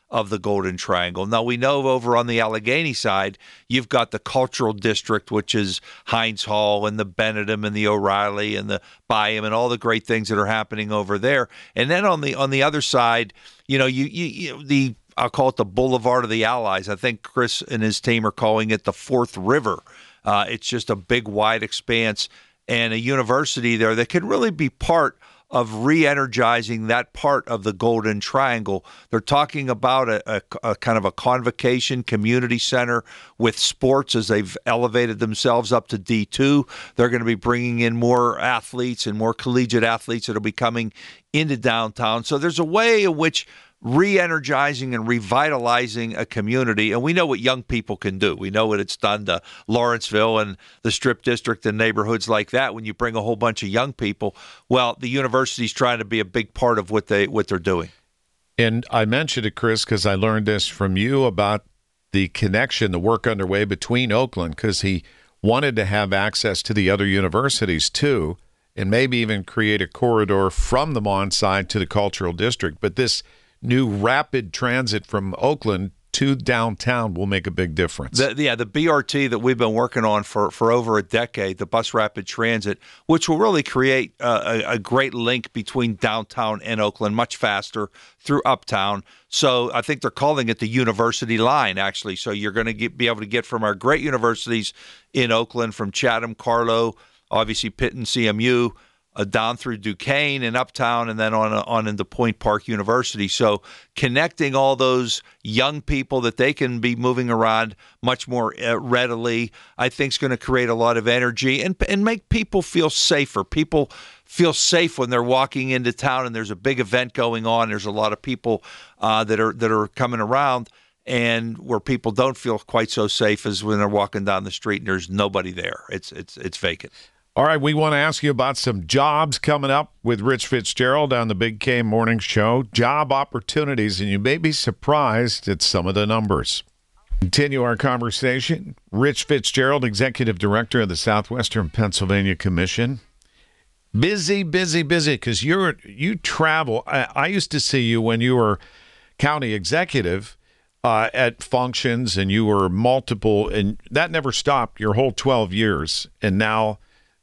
of the Golden Triangle. Now, we know over on the Allegheny side, you've got the Cultural District, which is Heinz Hall and the Benedum and the O'Reilly and the Byam and all the great things that are happening over there. And then on the on the other side, you know, you, you, you the I'll call it the Boulevard of the Allies. I think Chris and his team are calling it the Fourth River. Uh, it's just a big, wide expanse and a university there that can really be part of re-energizing that part of the Golden Triangle. They're talking about a, a, a kind of a convocation community center with sports as they've elevated themselves up to D two. They're going to be bringing in more athletes and more collegiate athletes that will be coming into downtown. So there's a way in which re-energizing and revitalizing a community, and we know what young people can do. We know what it's done to Lawrenceville and the Strip District and neighborhoods like that when you bring a whole bunch of young people. Well, the university's trying to be a big part of what, they, what they're doing. And I mentioned it, Chris, because I learned this from you about the connection, the work underway between Oakland, because he wanted to have access to the other universities too, and maybe even create a corridor from the Mon side to the Cultural District. But this new rapid transit from Oakland to downtown will make a big difference. The, yeah, the B R T that we've been working on for, for over a decade, the Bus Rapid Transit, which will really create a, a great link between downtown and Oakland, much faster through uptown. So I think they're calling it the University Line, actually. So you're going to be able to get from our great universities in Oakland, from Chatham, Carlow, obviously Pitt and C M U, Uh, down through Duquesne and uptown, and then on uh, on into Point Park University. So connecting all those young people that they can be moving around much more uh, readily, I think is going to create a lot of energy and and make people feel safer. People feel safe when they're walking into town and there's a big event going on. There's a lot of people uh, that are that are coming around, and where people don't feel quite so safe as when they're walking down the street and there's nobody there. It's it's it's vacant. All right, we want to ask you about some jobs coming up with Rich Fitzgerald on the Big K Morning Show. Job opportunities, and you may be surprised at some of the numbers. Continue our conversation. Rich Fitzgerald, Executive Director of the Southwestern Pennsylvania Commission. Busy, busy, busy, because you're you travel. I, I used to see you when you were county executive uh, at functions, and you were multiple, and that never stopped your whole twelve years, and now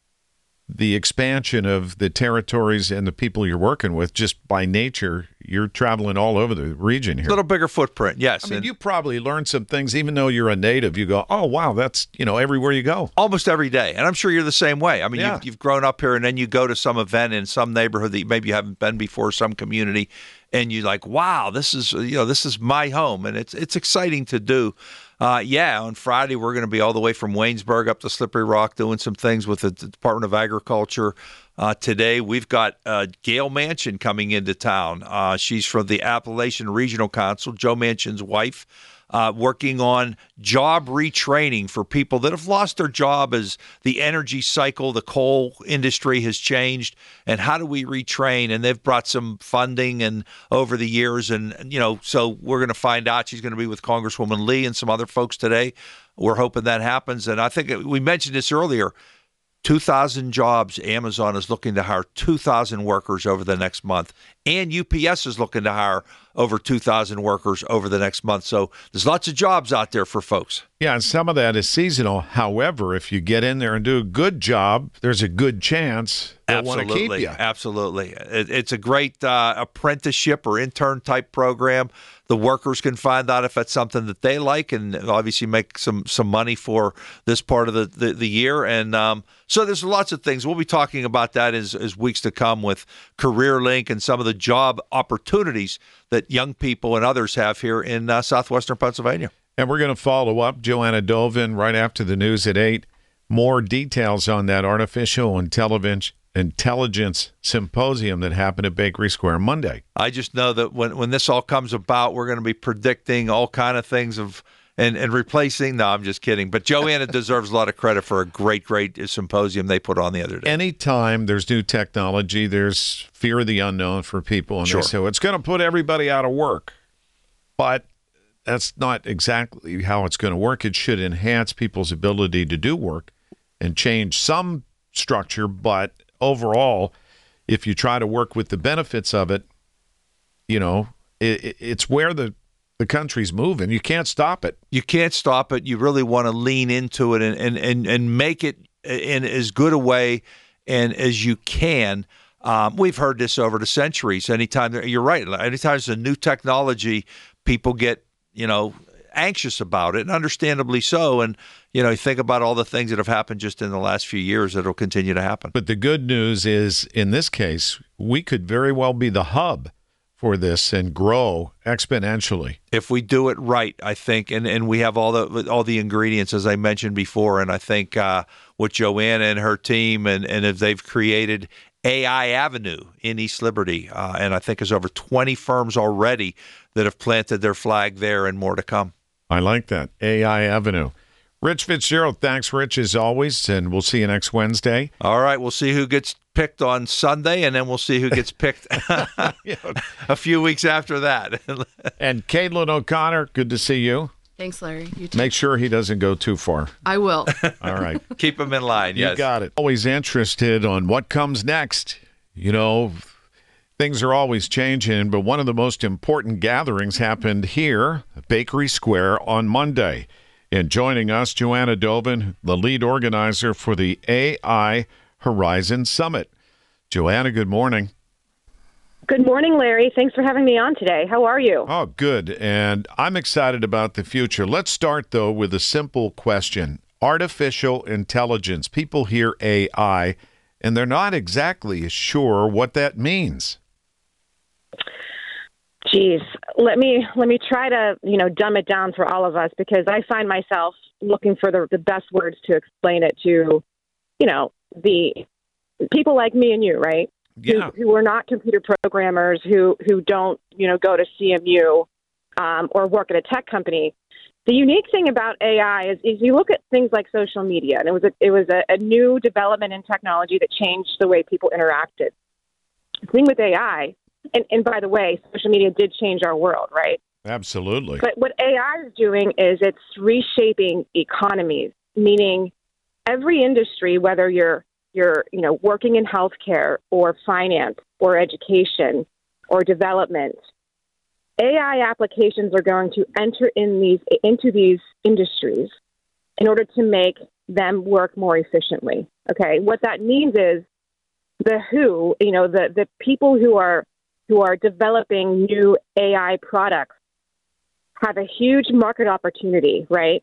the expansion of the territories and the people you're working with, just by nature, you're traveling all over the region here. A little bigger footprint, yes. I mean, and you probably learned some things, even though you're a native. You go, oh, wow, that's, you know, everywhere you go. Almost every day. And I'm sure you're the same way. I mean, Yeah. you've, you've grown up here, and then you go to some event in some neighborhood that maybe you haven't been before, some community, and you're like, wow, this is, you know, this is my home. And it's it's exciting to do. Uh, yeah, on Friday, we're going to be all the way from Waynesburg up to Slippery Rock doing some things with the Department of Agriculture. Uh, today, we've got uh, Gail Manchin coming into town. Uh, she's from the Appalachian Regional Council, Joe Manchin's wife, uh, working on job retraining for people that have lost their job as the energy cycle, the coal industry has changed, and how do we retrain? And they've brought some funding and over the years, and, you know, so we're going to find out. She's going to be with Congresswoman Lee and some other folks today. We're hoping that happens. And I think we mentioned this earlier, two thousand jobs. Amazon is looking to hire two thousand workers over the next month. And U P S is looking to hire over two thousand workers over the next month. So there's lots of jobs out there for folks. Yeah, and some of that is seasonal. However, if you get in there and do a good job, there's a good chance they'll want to keep you. Absolutely. It, it's a great uh, apprenticeship or intern type program. The workers can find out if that's something that they like, and obviously make some some money for this part of the, the, the year. And um, so there's lots of things. We'll be talking about that as, as weeks to come with CareerLink and some of the job opportunities that young people and others have here in uh, southwestern Pennsylvania. And we're going to follow up, Joanna Dovin, right after the news at eight. More details on that artificial intelligence intelligence symposium that happened at Bakery Square Monday. I just know that when, when this all comes about, we're going to be predicting all kind of things of and, and replacing. No, I'm just kidding. But Joanna deserves a lot of credit for a great, great symposium they put on the other day. Anytime there's new technology, there's fear of the unknown for people. And Sure. they say, well, it's going to put everybody out of work. But that's not exactly how it's going to work. It should enhance people's ability to do work and change some structure. But overall, if you try to work with the benefits of it, you know, it, it's where the the country's moving. You can't stop it. You can't stop it. You really want to lean into it and, and, and, and make it in as good a way and as you can. Um, we've heard this over the centuries. Anytime there, you're right. Anytime there's a new technology, people get, you know, anxious about it, and understandably so. And, you know, you think about all the things that have happened just in the last few years that will continue to happen. But the good news is, in this case, we could very well be the hub for this and grow exponentially if we do it right, I think, and, and we have all the all the ingredients, as I mentioned before. And I think uh, with Joanna and her team, and, and if they've created A I Avenue in East Liberty, uh, and I think there's over twenty firms already that have planted their flag there, and more to come. I like that, A I Avenue. Rich Fitzgerald, thanks, Rich, as always, and we'll see you next Wednesday. All right, we'll see who gets picked on Sunday, and then we'll see who gets picked a few weeks after that. And Caitlin O'Connor, good to see you. Thanks, Larry. You too. Make sure he doesn't go too far. I will. All right. Keep him in line, yes. You got it. Always interested on what comes next. You know, things are always changing, but one of the most important gatherings happened here, Bakery Square, on Monday. And joining us, Joanna Dovin, the lead organizer for the A I Horizon Summit. Joanna, good morning. Good morning, Larry. Thanks for having me on today. How are you? Oh, good. And I'm excited about the future. Let's start, though, with a simple question. Artificial intelligence. People hear A I, and they're not exactly sure what that means. Geez, let me let me try to, you know, dumb it down for all of us, because I find myself looking for the, the best words to explain it to, you know, the people like me and you, right? Yeah. Who, who are not computer programmers, who who don't, you know, go to C M U um, or work at a tech company. The unique thing about A I is, is you look at things like social media, and it was a, it was a, a new development in technology that changed the way people interacted. The thing with A I. And, and by the way, social media did change our world, right? Absolutely. But what A I is doing is it's reshaping economies, meaning every industry, whether you're you're you know working in healthcare or finance or education or development, A I applications are going to enter in these into these industries in order to make them work more efficiently. Okay, what that means is the who, you know, the the people who are who are developing new A I products have a huge market opportunity, right?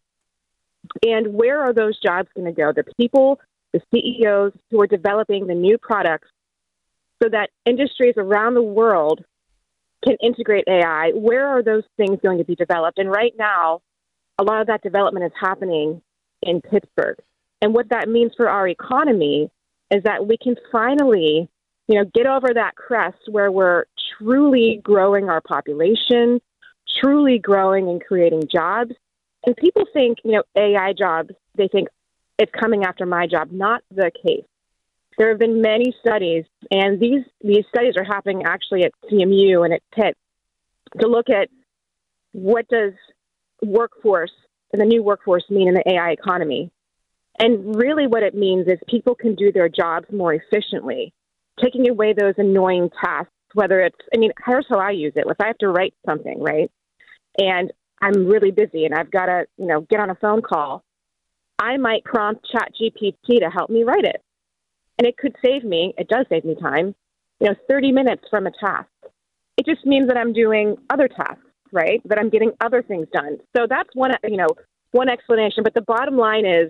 And where are those jobs going to go? The people, the C E Os who are developing the new products so that industries around the world can integrate A I. Where are those things going to be developed? And right now, a lot of that development is happening in Pittsburgh. And what that means for our economy is that we can finally, you know, get over that crest where we're truly growing our population, truly growing and creating jobs. And people think, you know, A I jobs, they think it's coming after my job. Not the case. There have been many studies, and these, these studies are happening actually at C M U and at Pitt, to look at what does workforce and the new workforce mean in the A I economy. And really what it means is people can do their jobs more efficiently, taking away those annoying tasks, whether it's, I mean, here's how I use it. If I have to write something, right, and I'm really busy and I've got to, you know, get on a phone call, I might prompt ChatGPT to help me write it. And it could save me, it does save me time, you know, thirty minutes from a task. It just means that I'm doing other tasks, right, that I'm getting other things done. So that's one, you know, one explanation. But the bottom line is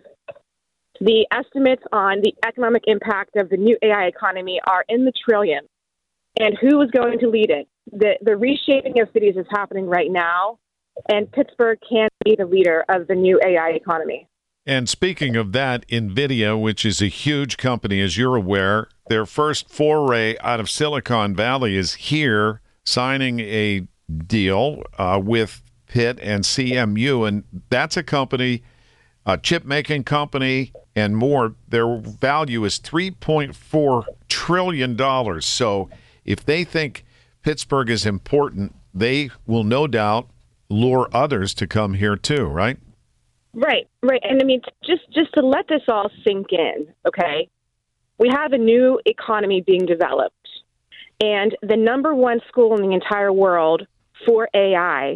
the estimates on the economic impact of the new A I economy are in the trillions. And who is going to lead it? The the reshaping of cities is happening right now, and Pittsburgh can be the leader of the new A I economy. And speaking of that, NVIDIA, which is a huge company, as you're aware, their first foray out of Silicon Valley is here, signing a deal uh, with Pitt and C M U. And that's a company, a chip-making company, and more. Their value is three point four trillion dollars. So if they think Pittsburgh is important, they will no doubt lure others to come here too, right? Right, right. And I mean, just, just to let this all sink in, okay, we have a new economy being developed. And the number one school in the entire world for A I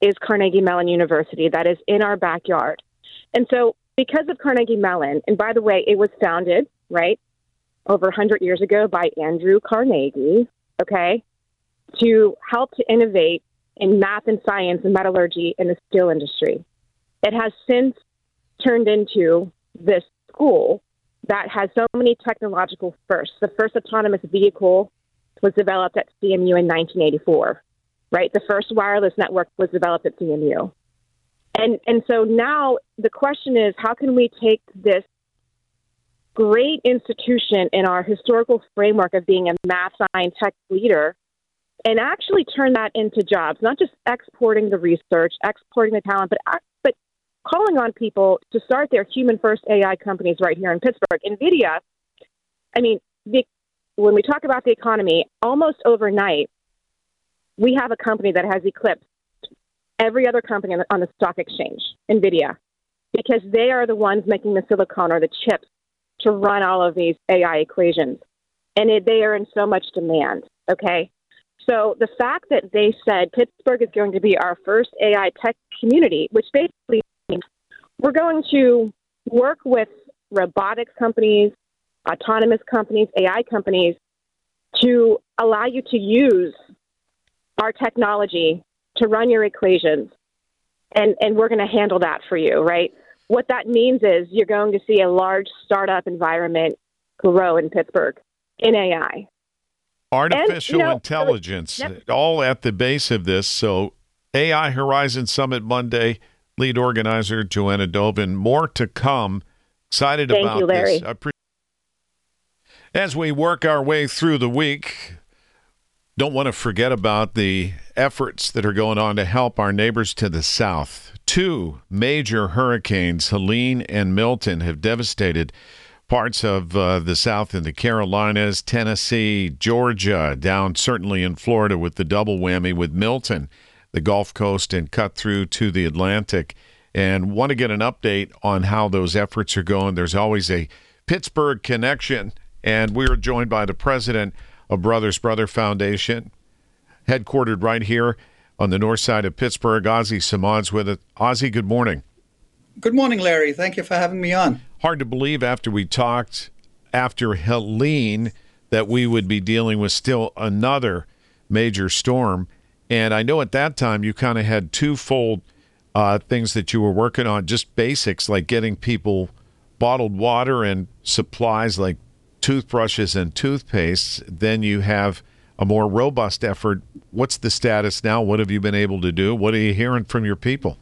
is Carnegie Mellon University that is in our backyard. And so because of Carnegie Mellon, and by the way, it was founded, right, over one hundred years ago by Andrew Carnegie, okay, to help to innovate in math and science and metallurgy in the steel industry. It has since turned into this school that has so many technological firsts. The first autonomous vehicle was developed at C M U in nineteen eighty-four, right? The first wireless network was developed at C M U. And and so now the question is, how can we take this great institution in our historical framework of being a math, science, tech leader and actually turn that into jobs, not just exporting the research, exporting the talent, but but calling on people to start their human-first A I companies right here in Pittsburgh. NVIDIA, I mean, the, when we talk about the economy, almost overnight, we have a company that has eclipsed every other company on the, on the stock exchange, NVIDIA, because they are the ones making the silicon or the chips to run all of these A I equations. And it, they are in so much demand, okay? So the fact that they said Pittsburgh is going to be our first A I tech community, which basically means we're going to work with robotics companies, autonomous companies, A I companies to allow you to use our technology to run your equations. And, and we're going to handle that for you, right? What that means is you're going to see a large startup environment grow in Pittsburgh in A I. Artificial and, you know, intelligence, yep. all at the base of this. So A I Horizon Summit Monday, lead organizer Joanna Dovin. More to come. Excited Thank about you, Larry. this. Pre- As we work our way through the week, don't want to forget about the efforts that are going on to help our neighbors to the south. Two major hurricanes, Helene and Milton, have devastated parts of uh, the South in the Carolinas, Tennessee, Georgia, down certainly in Florida with the double whammy with Milton, the Gulf Coast, and cut through to the Atlantic. And want to get an update on how those efforts are going. There's always a Pittsburgh connection, and we are joined by the president of Brothers Brother Foundation, headquartered right here on the north side of Pittsburgh. Ozzie Samad's with it. Ozzie, good morning. Good morning, Larry. Thank you for having me on. Hard to believe after we talked after Helene that we would be dealing with still another major storm. And I know at that time you kind of had twofold uh, things that you were working on, just basics like getting people bottled water and supplies like toothbrushes and toothpastes. Then you have a more robust effort. What's the status now? What have you been able to do? What are you hearing from your people?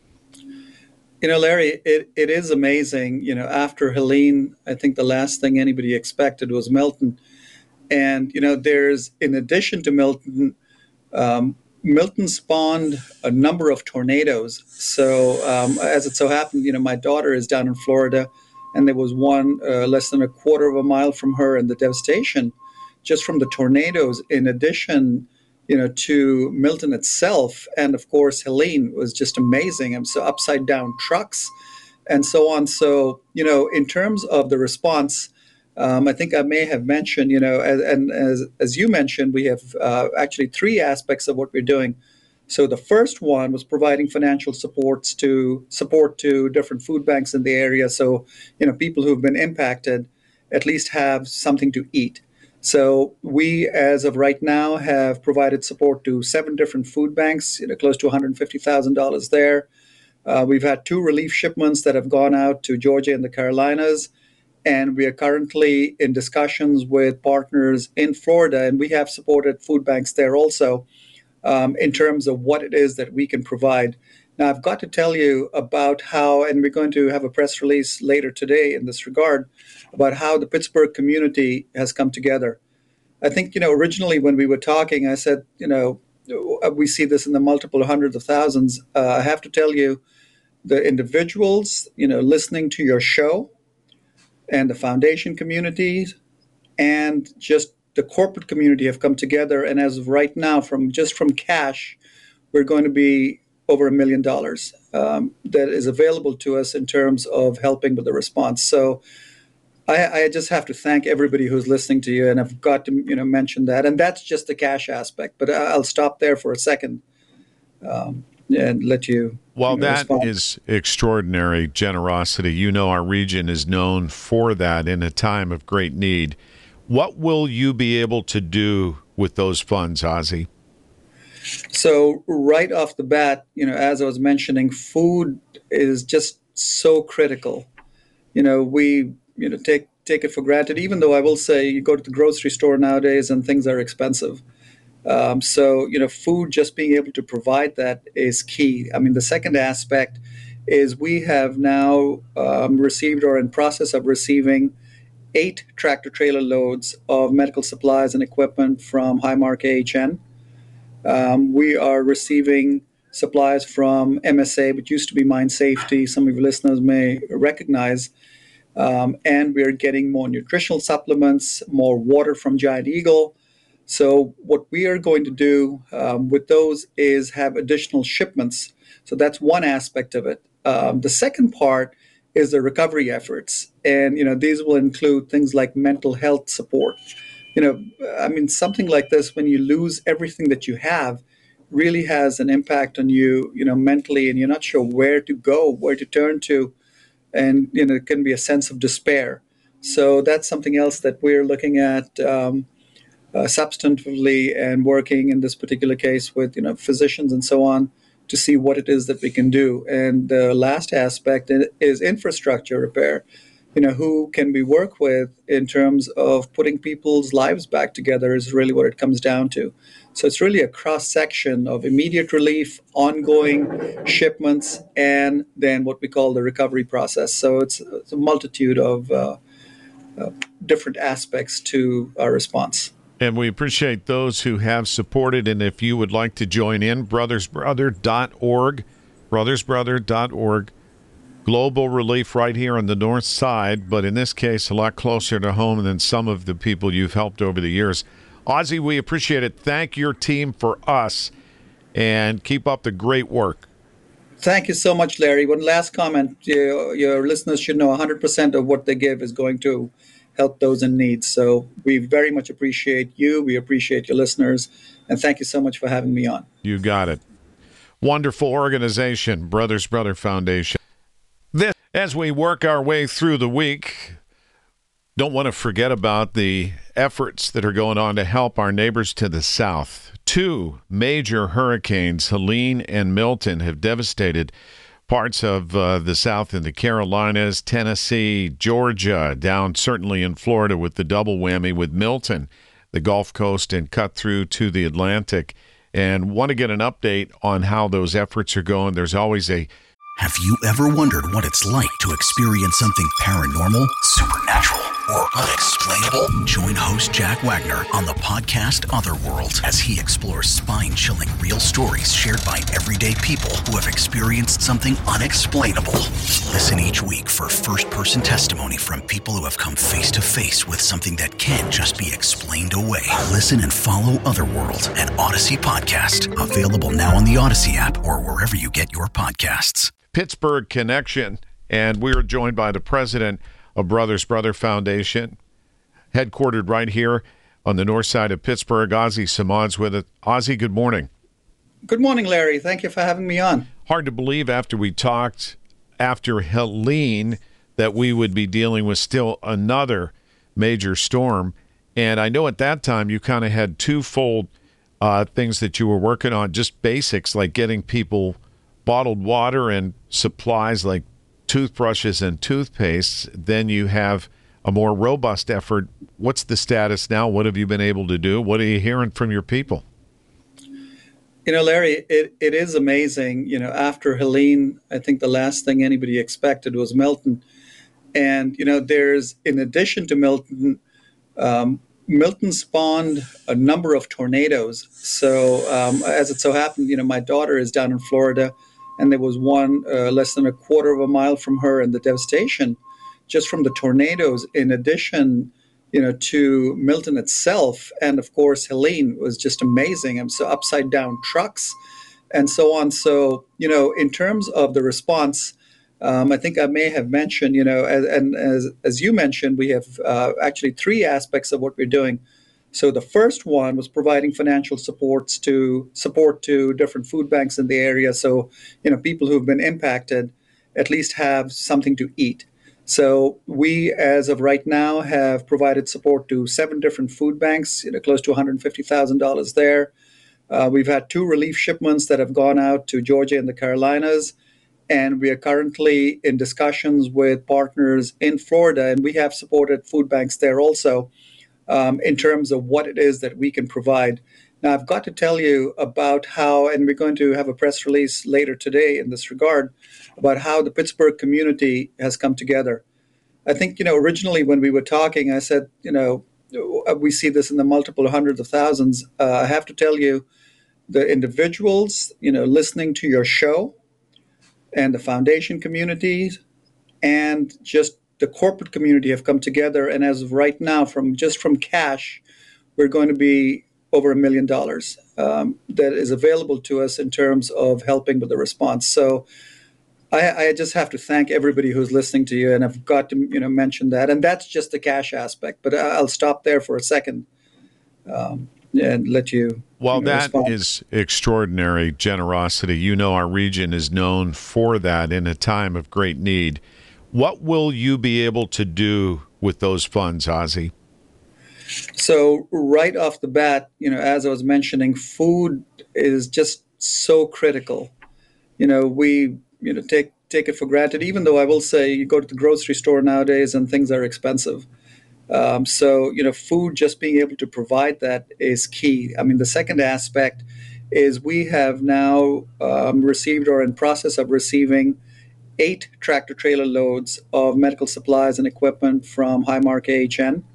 You know, Larry, it, it is amazing. You know, after Helene, I think the last thing anybody expected was Milton. And, you know, there's, in addition to Milton, um, Milton spawned a number of tornadoes. So um, as it so happened, you know, my daughter is down in Florida, and there was one uh, less than a quarter of a mile from her, and the devastation just from the tornadoes, in addition, you know, to Milton itself, and of course, Helene was just amazing. And so upside down trucks and so on. So, you know, in terms of the response, um, I think I may have mentioned, you know, as, and as, as you mentioned, we have uh, actually three aspects of what we're doing. So the first one was providing financial supports to support to different food banks in the area. So, you know, people who've been impacted at least have something to eat. So we, as of right now, have provided support to seven different food banks, you know, close to one hundred fifty thousand dollars there. Uh, we've had two relief shipments that have gone out to Georgia and the Carolinas, and we are currently in discussions with partners in Florida, and we have supported food banks there also um, in terms of what it is that we can provide. Now, I've got to tell you about how, and we're going to have a press release later today in this regard, about how the Pittsburgh community has come together. I think, you know, originally when we were talking, I said, you know, we see this in the multiple hundreds of thousands. Uh, I have to tell you, the individuals, you know, listening to your show and the foundation communities and just the corporate community have come together. And as of right now, from just from cash, we're going to be over a million dollars um, that is available to us in terms of helping with the response. So I, I just have to thank everybody who's listening to you, and I've got to, you know, mention that. And that's just the cash aspect, but I'll stop there for a second. Um, and let you. Well, you know, that respond. is extraordinary generosity. You know, our region is known for that in a time of great need. What will you be able to do with those funds, Ozzie? So right off the bat, you know, as I was mentioning, food is just so critical. You know, we, you know, take take it for granted, even though I will say you go to the grocery store nowadays and things are expensive. Um, so, you know, food, just being able to provide that is key. I mean, the second aspect is we have now um, received or in process of receiving eight tractor trailer loads of medical supplies and equipment from Highmark A H N. Um, we are receiving supplies from M S A, which used to be Mine Safety. Some of your listeners may recognize. Um, and we're getting more nutritional supplements, more water from Giant Eagle. So what we are going to do um, with those is have additional shipments. So that's one aspect of it. Um, the second part is the recovery efforts. And, you know, these will include things like mental health support. You know, I mean, something like this, when you lose everything that you have, really has an impact on you, you know, mentally, and you're not sure where to go, where to turn to. And, you know, it can be a sense of despair. So that's something else that we're looking at um, uh, substantively and working in this particular case with, you know, physicians and so on to see what it is that we can do. And the last aspect is infrastructure repair. You know, who can we work with in terms of putting people's lives back together is really what it comes down to. So it's really a cross-section of immediate relief, ongoing shipments, and then what we call the recovery process. So it's, it's a multitude of uh, uh, different aspects to our response. And we appreciate those who have supported. And if you would like to join in, brothers brother dot org, brothers brother dot org. Global relief right here on the north side, but in this case, a lot closer to home than some of the people you've helped over the years. Ozzie, we appreciate it. Thank your team for us, and keep up the great work. Thank you so much, Larry. One last comment. Your, your listeners should know one hundred percent of what they give is going to help those in need. So we very much appreciate you. We appreciate your listeners, and thank you so much for having me on. You got it. Wonderful organization, Brothers Brother Foundation. This, as we work our way through the week, don't want to forget about the efforts that are going on to help our neighbors to the south. Two major hurricanes, Helene and Milton, have devastated parts of uh, the south in the Carolinas, Tennessee, Georgia, down certainly in Florida with the double whammy with Milton, the Gulf Coast, and cut through to the Atlantic. And want to get an update on how those efforts are going. There's always a Have you ever wondered what it's like to experience something paranormal, supernatural, or unexplainable? Join host Jack Wagner on the podcast Otherworld as he explores spine-chilling real stories shared by everyday people who have experienced something unexplainable. Listen each week for first-person testimony from people who have come face-to-face with something that can't just be explained away. Listen and follow Otherworld, an Odyssey podcast, available now on the Odyssey app or wherever you get your podcasts. Pittsburgh connection, and we are joined by the president of Brothers Brother Foundation, headquartered right here on the north side of Pittsburgh. Ozzie Samad's with it. Ozzie, good morning. Good morning, Larry. Thank you for having me on. Hard to believe after we talked after Helene that we would be dealing with still another major storm. And I know at that time you kind of had twofold uh, things that you were working on, just basics like getting people bottled water and supplies like toothbrushes and toothpastes. Then you have a more robust effort. What's the status now? What have you been able to do? What are you hearing from your people? You know, Larry, it, it is amazing. You know, after Helene, I think the last thing anybody expected was Milton. And, you know, there's, in addition to Milton, um, Milton spawned a number of tornadoes. So um, as it so happened, you know, my daughter is down in Florida, and there was one uh, less than a quarter of a mile from her, and the devastation just from the tornadoes, in addition, you know, to Milton itself. And of course, Helene was just amazing. And so upside down trucks and so on. So, you know, in terms of the response, um, I think I may have mentioned, you know, as, and as, as you mentioned, we have uh, actually three aspects of what we're doing. So the first one was providing financial supports to support to different food banks in the area. So, you know, people who've been impacted at least have something to eat. So we, as of right now, have provided support to seven different food banks, you know, close to one hundred fifty thousand dollars there. Uh, we've had two relief shipments that have gone out to Georgia and the Carolinas, and we are currently in discussions with partners in Florida, and we have supported food banks there also um, in terms of what it is that we can provide. Now, I've got to tell you about how, and we're going to have a press release later today in this regard, about how the Pittsburgh community has come together. I think, you know, originally when we were talking, I said, you know, we see this in the multiple hundreds of thousands. Uh, I have to tell you, the individuals, you know, listening to your show and the foundation communities and just the corporate community have come together. And as of right now, from just from cash, we're going to be over a million dollars um, that is available to us in terms of helping with the response. So I, I just have to thank everybody who's listening to you, and I've got to, you know, mention that. And that's just the cash aspect. But I'll stop there for a second um, and let you. Well, you know, that respond. is extraordinary generosity. You know, our region is known for that in a time of great need. What will you be able to do with those funds, Ozzie? So right off the bat, you know, as I was mentioning, food is just so critical. You know, we, you know, take take it for granted, even though I will say you go to the grocery store nowadays and things are expensive. Um, so, you know, food, just being able to provide that is key. I mean, the second aspect is we have now um, received or in process of receiving eight tractor trailer loads of medical supplies and equipment from Highmark A H N.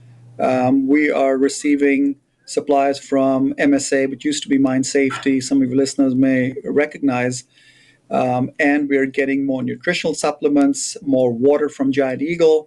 Um, we are receiving supplies from M S A, which used to be Mine Safety. Some of your listeners may recognize. Um, and we're getting more nutritional supplements, more water from Giant Eagle.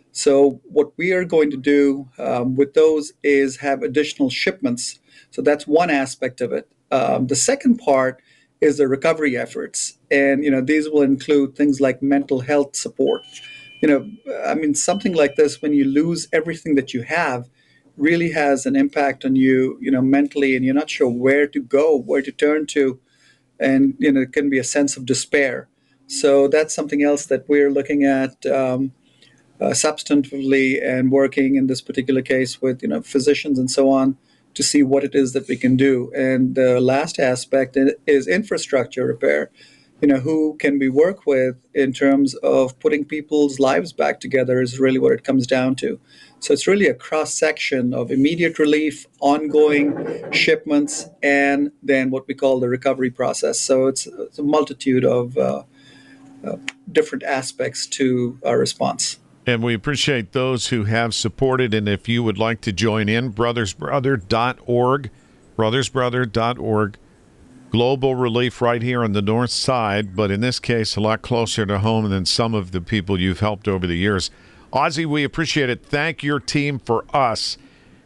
So what we are going to do um, with those is have additional shipments. So that's one aspect of it. Um, the second part is the recovery efforts. And, you know, these will include things like mental health support. You know, I mean, something like this, when you lose everything that you have, really has an impact on you, you know, mentally, and you're not sure where to go, where to turn to. And, you know, it can be a sense of despair. So that's something else that we're looking at um, uh, substantively and working in this particular case with, you know, physicians and so on to see what it is that we can do. And the last aspect is infrastructure repair. You know, who can we work with in terms of putting people's lives back together is really what it comes down to. So it's really a cross-section of immediate relief, ongoing shipments, and then what we call the recovery process. So it's, it's a multitude of uh, uh, different aspects to our response. And we appreciate those who have supported. And if you would like to join in, brothers brother dot org, brothers brother dot org. Global relief right here on the north side, but in this case, a lot closer to home than some of the people you've helped over the years. Ozzie, we appreciate it. Thank your team for us,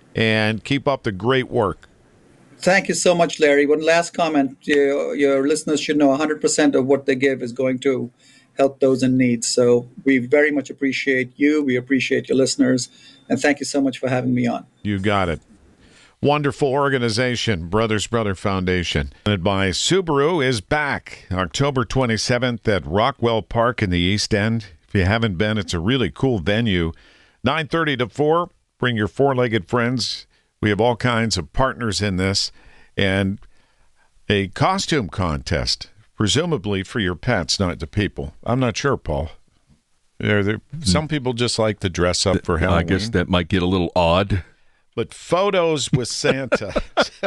and keep up the great work. Thank you so much, Larry. One last comment. Your, your listeners should know one hundred percent of what they give is going to help those in need. So we very much appreciate you. We appreciate your listeners. And thank you so much for having me on. You got it. Wonderful organization, Brothers Brother Foundation. Led by Subaru is back October twenty-seventh at Rockwell Park in the East End. If you haven't been, it's a really cool venue. nine thirty to four, bring your four-legged friends. We have all kinds of partners in this. And a costume contest, presumably for your pets, not the people. I'm not sure, Paul. There, there, some people just like to dress up for Halloween. I guess that might get a little odd. But photos with Santa.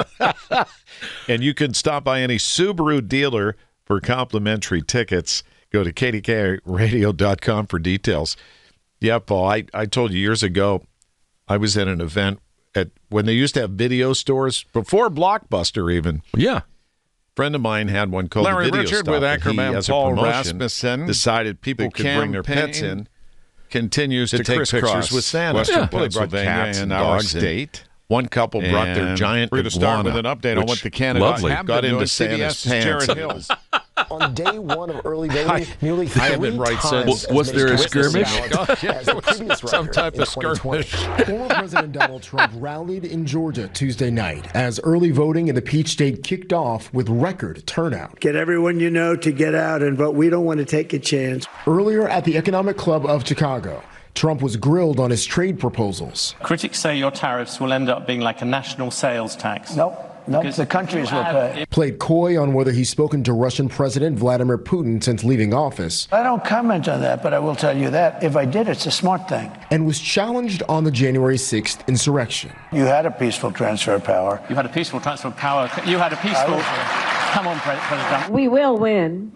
And you can stop by any Subaru dealer for complimentary tickets. Go to K D K radio dot com for details. Yeah, Paul, I, I told you years ago, I was at an event at when they used to have video stores, before Blockbuster even. Yeah. A friend of mine had one called Larry the Video Richard Stop. with Ackerman He, as a Paul promotion, Rasmussen. decided people The could bring their pets campaign in. Continues to, to take crisscross pictures with Santa. Western Yeah. Well, they brought Pennsylvania cats and and our dogs. state. One couple brought their And giant we're going to start iguana, with an update on which what the Canada lovely. have got been into doing. Santa's C B S's pants. Jared Hills. On day one of early voting, I, nearly three I have been right times since. as Was many there a counts skirmish? ballots as the previous Some record type in of twenty twenty. skirmish. Former President Donald Trump rallied in Georgia Tuesday night as early voting in the Peach State kicked off with record turnout. Get everyone you know to get out and vote. We don't want to take a chance. Earlier at the Economic Club of Chicago, Trump was grilled on his trade proposals. Critics say your tariffs will end up being like a national sales tax. Nope. No, the countries will pay. Played coy on whether he's spoken to Russian President Vladimir Putin since leaving office. I don't comment on that, but I will tell you that if I did, it's a smart thing. And was challenged on the January sixth insurrection. You had a peaceful transfer of power. You had a peaceful transfer of power. You had a peaceful... Come on, President. We will win.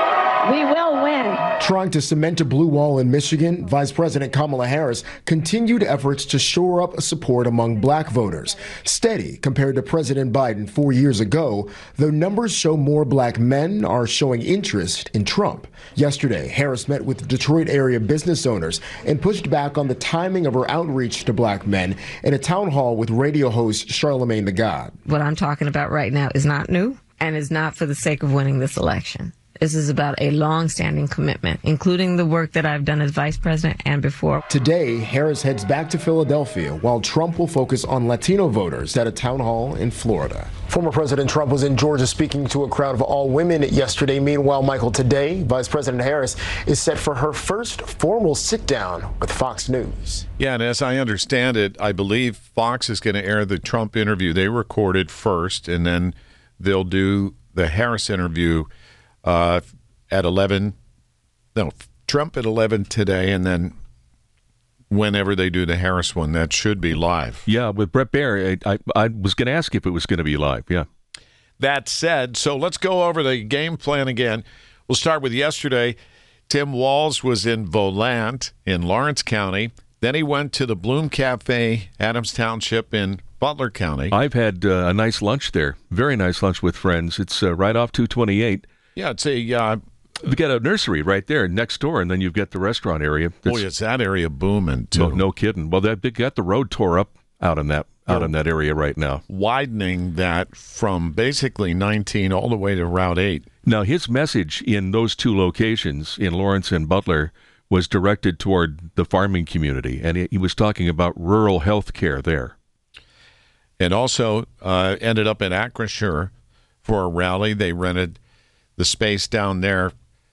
We will win. Trying to cement a blue wall in Michigan, Vice President Kamala Harris continued efforts to shore up support among black voters. Steady compared to President Biden four years ago, though numbers show more black men are showing interest in Trump. Yesterday, Harris met with Detroit area business owners and pushed back on the timing of her outreach to black men in a town hall with radio host Charlemagne the God. What I'm talking about right now is not new and is not for the sake of winning this election. This is about a long-standing commitment, including the work that I've done as vice president and before. Today, Harris heads back to Philadelphia, while Trump will focus on Latino voters at a town hall in Florida. Former President Trump was in Georgia speaking to a crowd of all women yesterday. Meanwhile, Michael, today, Vice President Harris is set for her first formal sit-down with Fox News. Yeah, and as I understand it, I believe Fox is going to air the Trump interview. They recorded first, and then they'll do the Harris interview Uh, at eleven, no, Trump at eleven today, and then whenever they do the Harris one, that should be live. Yeah, with Brett Baer, I, I, I was going to ask if it was going to be live, yeah. That said, so let's go over the game plan again. We'll start with yesterday. Tim Walz was in Volant in Lawrence County. Then he went to the Bloom Cafe, Adams Township in Butler County. I've had uh, a nice lunch there, very nice lunch with friends. It's uh, right off two twenty-eight. Yeah, it's a... Uh, we got a nursery right there next door, and then you've got the restaurant area. Boy, it's that area booming, too. No, no kidding. Well, they got the road tore up out in that out in that area right now. Widening that from basically nineteen all the way to Route eight. Now, his message in those two locations, in Lawrence and Butler, was directed toward the farming community, and he was talking about rural health care there. And also uh, ended up in Acrisure for a rally. They rented the space down there.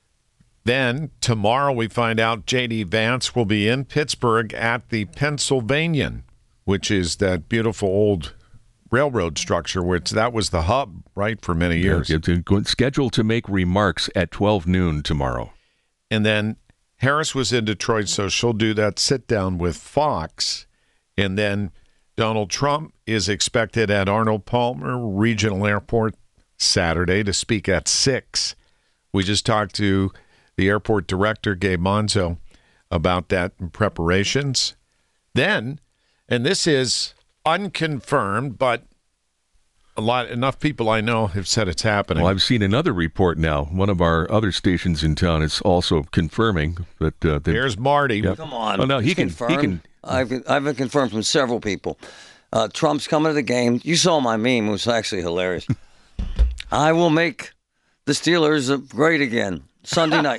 Then tomorrow we find out J D. Vance will be in Pittsburgh at the Pennsylvanian, which is that beautiful old railroad structure, which that was the hub, right, for many years. Yeah, scheduled to make remarks at twelve noon tomorrow. And then Harris was in Detroit, so she'll do that sit-down with Fox. And then Donald Trump is expected at Arnold Palmer Regional Airport Saturday to speak at six. We just talked to the airport director, Gabe Monzo, about that in preparations. Then, and this is unconfirmed, but a lot enough people I know have said it's happening. Well, I've seen another report now. One of our other stations in town is also confirming that. Uh, that Here's Marty. Yep. Come on. Oh, no, he It's can. confirmed. He can. I've I've been confirmed from several people. Uh, Trump's coming to the game. You saw my meme; it was actually hilarious. I will make the Steelers great again Sunday night.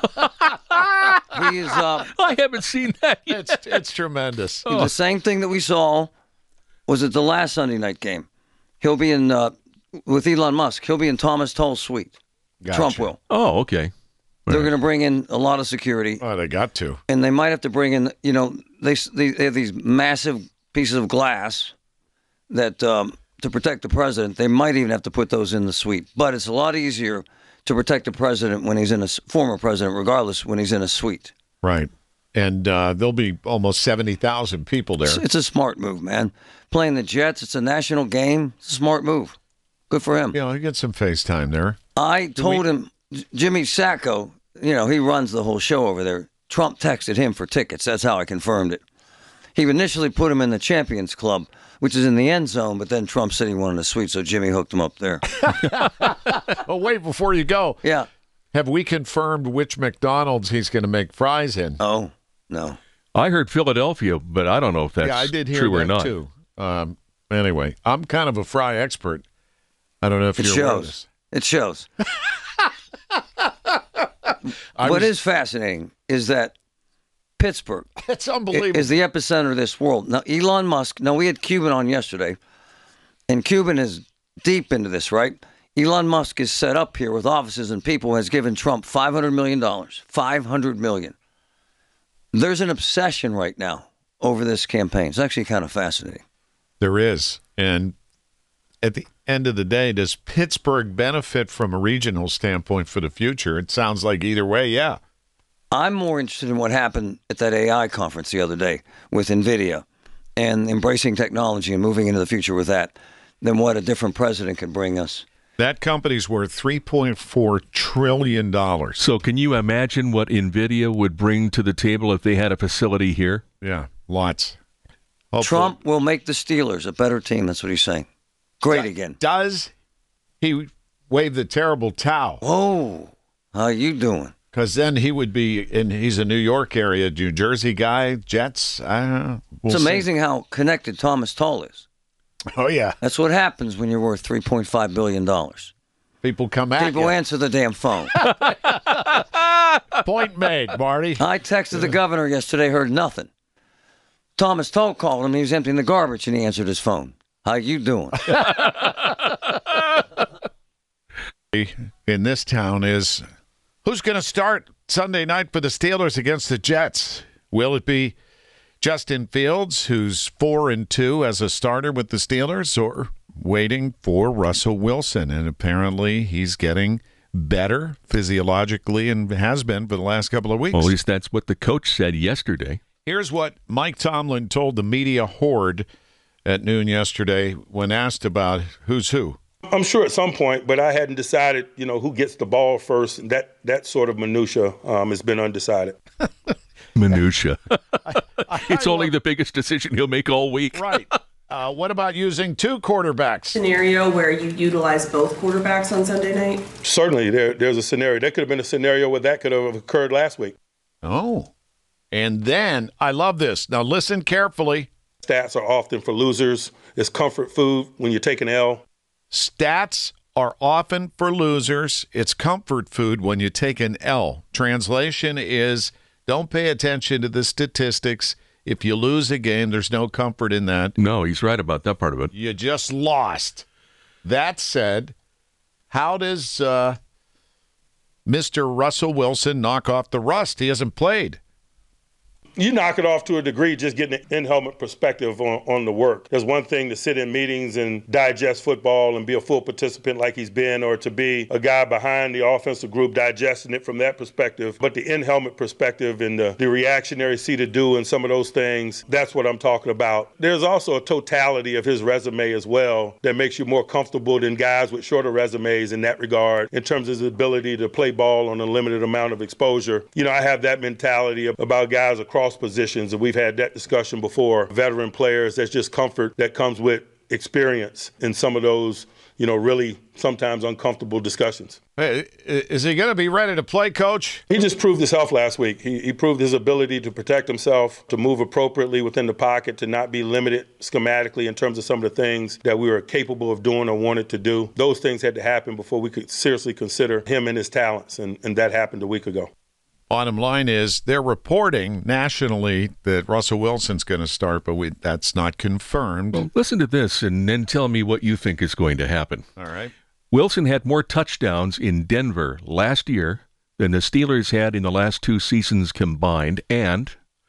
He is. Uh, I haven't seen that yet. It's it's tremendous. The same thing that we saw was at the last Sunday night game. He'll be in uh, with Elon Musk. He'll be in Thomas Tull's suite. Gotcha. Trump will. Oh, okay. They're going to bring in a lot of security. Oh, they got to. And they might have to bring in, you know, they they, they have these massive pieces of glass that um, to protect the president. They might even have to put those in the suite. But it's a lot easier to protect the president when he's in a former president, regardless, when he's in a suite. Right. And uh, there'll be almost seventy thousand people there. It's, it's a smart move, man. Playing the Jets, it's a national game. It's a smart move. Good for him. Yeah, I get some FaceTime there. I Do told we... him, Jimmy Sacco, you know, he runs the whole show over there. Trump texted him for tickets. That's how I confirmed it. He initially put him in the Champions Club, which is in the end zone, but then Trump said he wanted a suite, so Jimmy hooked him up there. Oh, wait, before you go. Yeah. Have we confirmed which McDonald's he's going to make fries in? Oh, no. I heard Philadelphia, but I don't know if that's yeah, I did hear true that or not. too. Um, anyway, I'm kind of a fry expert. I don't know if it you're shows. aware of this. It shows. I what was- is fascinating is that Pittsburgh It's unbelievable. is the epicenter of this world. Now, Elon Musk, now we had Cuban on yesterday, and Cuban is deep into this, right? Elon Musk is set up here with offices and people, has given Trump five hundred million dollars. five hundred million dollars. There's an obsession right now over this campaign. It's actually kind of fascinating. There is. And at the end of the day, does Pittsburgh benefit from a regional standpoint for the future? It sounds like either way, yeah. I'm more interested in what happened at that A I conference the other day with NVIDIA and embracing technology and moving into the future with that than what a different president could bring us. That company's worth three point four trillion dollars. So can you imagine what NVIDIA would bring to the table if they had a facility here? Yeah, lots. Hopefully. Trump will make the Steelers a better team. That's what he's saying. Great again. Does he wave the terrible towel? Oh, how you doing? Because then he would be, and he's a New York area, New Jersey guy, Jets. I don't know. We'll it's see. amazing how connected Thomas Tull is. Oh, yeah. That's what happens when you're worth three point five billion dollars. People come at People you. answer the damn phone. Point made, Marty. I texted the governor yesterday, heard nothing. Thomas Tull called him. He was emptying the garbage, and he answered his phone. How you doing? In this town is, who's going to start Sunday night for the Steelers against the Jets? Will it be Justin Fields, who's four and two as a starter with the Steelers, or waiting for Russell Wilson? And apparently he's getting better physiologically and has been for the last couple of weeks. Well, at least that's what the coach said yesterday. Here's what Mike Tomlin told the media horde at noon yesterday when asked about who's who. I'm sure at some point, but I hadn't decided, you know, who gets the ball first. And that that sort of minutia um, has been undecided. Minutia. It's only the biggest decision he'll make all week. Right. Uh, what about using two quarterbacks? Scenario where you utilize both quarterbacks on Sunday night? Certainly, there, there's a scenario. There could have been a scenario where that could have occurred last week. Oh. And then, I love this. Now, listen carefully. Stats are often for losers. It's comfort food when you take an L. Stats are often for losers. It's comfort food when you take an L. Translation is, don't pay attention to the statistics. If you lose a game, there's no comfort in that. No, he's right about that part of it. You just lost. That said, how does uh, Mister Russell Wilson knock off the rust? He hasn't played. You knock it off to a degree just getting an in-helmet perspective on, on the work. There's one thing to sit in meetings and digest football and be a full participant like he's been, or to be a guy behind the offensive group digesting it from that perspective. But the in-helmet perspective and the, the reactionary see to do and some of those things, that's what I'm talking about. There's also a totality of his resume as well that makes you more comfortable than guys with shorter resumes in that regard, in terms of his ability to play ball on a limited amount of exposure. You know, I have that mentality about guys across positions, and we've had that discussion before. Veteran players, there's just comfort that comes with experience in some of those, you know, really sometimes uncomfortable discussions. Hey, is he going to be ready to play, Coach? He just proved his health last week. He, he proved his ability to protect himself, to move appropriately within the pocket, to not be limited schematically in terms of some of the things that we were capable of doing or wanted to do. Those things had to happen before we could seriously consider him and his talents, and, and that happened a week ago. Bottom line is they're reporting nationally that Russell Wilson's going to start, but we, that's not confirmed. Well, listen to this and then tell me what you think is going to happen. All right. Wilson had more touchdowns in Denver last year than the Steelers had in the last two seasons combined, and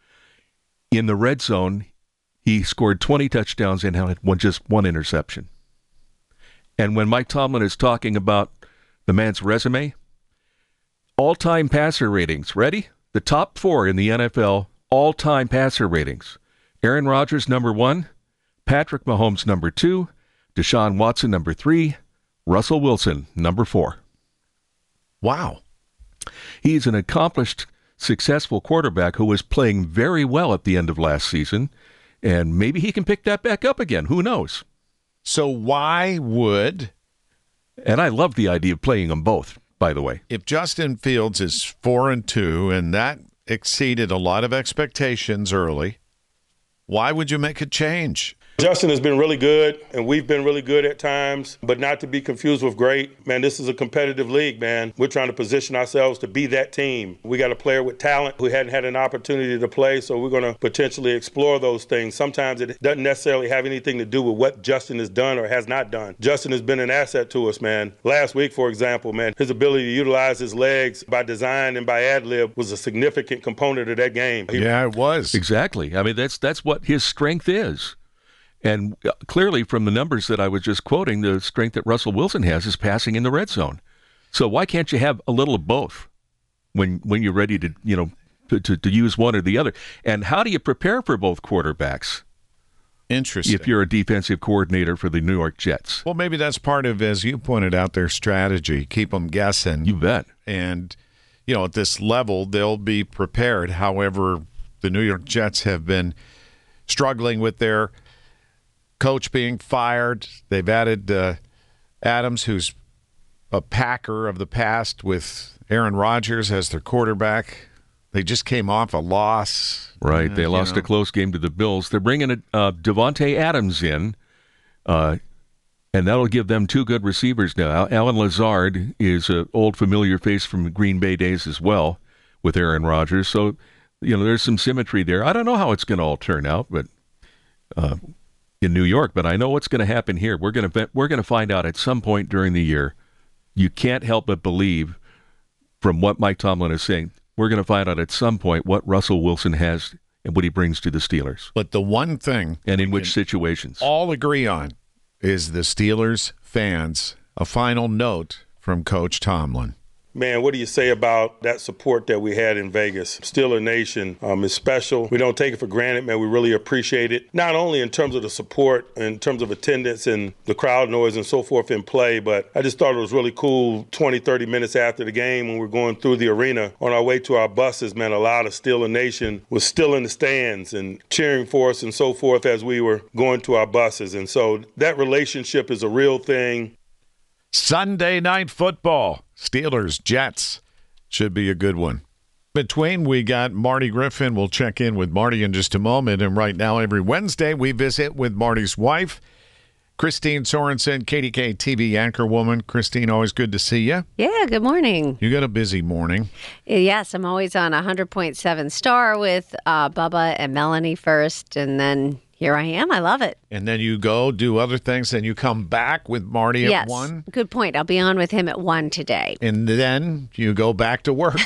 in the red zone, he scored twenty touchdowns and had one, just one interception. And when Mike Tomlin is talking about the man's resume, all-time passer ratings. Ready? The top four in the N F L all-time passer ratings. Aaron Rodgers, number one. Patrick Mahomes, number two. Deshaun Watson, number three. Russell Wilson, number four. Wow. He's an accomplished, successful quarterback who was playing very well at the end of last season, and maybe he can pick that back up again. Who knows? So why would... And I love the idea of playing them both, by the way. If Justin Fields is four and two, and that exceeded a lot of expectations early, why would you make a change? Justin has been really good, and we've been really good at times, but not to be confused with great. Man, this is a competitive league, man. We're trying to position ourselves to be that team. We got a player with talent who hadn't had an opportunity to play, so we're going to potentially explore those things. Sometimes it doesn't necessarily have anything to do with what Justin has done or has not done. Justin has been an asset to us, man. Last week, for example, man, his ability to utilize his legs by design and by ad-lib was a significant component of that game. He- Yeah, it was. Exactly. I mean, that's that's what his strength is. And clearly, from the numbers that I was just quoting, the strength that Russell Wilson has is passing in the red zone. So why can't you have a little of both when when you're ready to, you know, to, to, to use one or the other? And how do you prepare for both quarterbacks? Interesting. If you're a defensive coordinator for the New York Jets. Well, maybe that's part of, as you pointed out, their strategy. Keep them guessing. You bet. And, you know, at this level, they'll be prepared. However, the New York Jets have been struggling with their coach being fired. They've added uh, Adams, who's a Packer of the past, with Aaron Rodgers as their quarterback. They just came off a loss. Right. Uh, they lost know. a close game to the Bills. They're bringing uh, Devontae Adams in, uh, and that'll give them two good receivers now. Alan Lazard is an old familiar face from the Green Bay days as well with Aaron Rodgers. So, you know, there's some symmetry there. I don't know how it's going to all turn out, but uh, in New York, but I know what's going to happen here. We're going to we're going to find out at some point during the year. You can't help but believe, from what Mike Tomlin is saying, we're going to find out at some point what Russell Wilson has and what he brings to the Steelers. But the one thing, and in which situations, all agree on is the Steelers fans. A final note from Coach Tomlin. Man, what do you say about that support that we had in Vegas? Steeler Nation um, is special. We don't take it for granted, man. We really appreciate it. Not only in terms of the support, in terms of attendance and the crowd noise and so forth in play, but I just thought it was really cool twenty, thirty minutes after the game when we were going through the arena on our way to our buses, man, a lot of Steeler Nation was still in the stands and cheering for us and so forth as we were going to our buses. And so that relationship is a real thing. Sunday night football. Steelers, Jets. Should be a good one. Between, we got Marty Griffin. We'll check in with Marty in just a moment. And right now, every Wednesday, we visit with Marty's wife, Christine Sorensen, K D K T V anchorwoman. Christine, always good to see you. Yeah, good morning. You got a busy morning. Yes, I'm always on one hundred point seven Star with uh, Bubba and Melanie first, and then here I am. I love it. And then you go do other things, and you come back with Marty yes, at one. Good point. I'll be on with him at one today. And then you go back to work.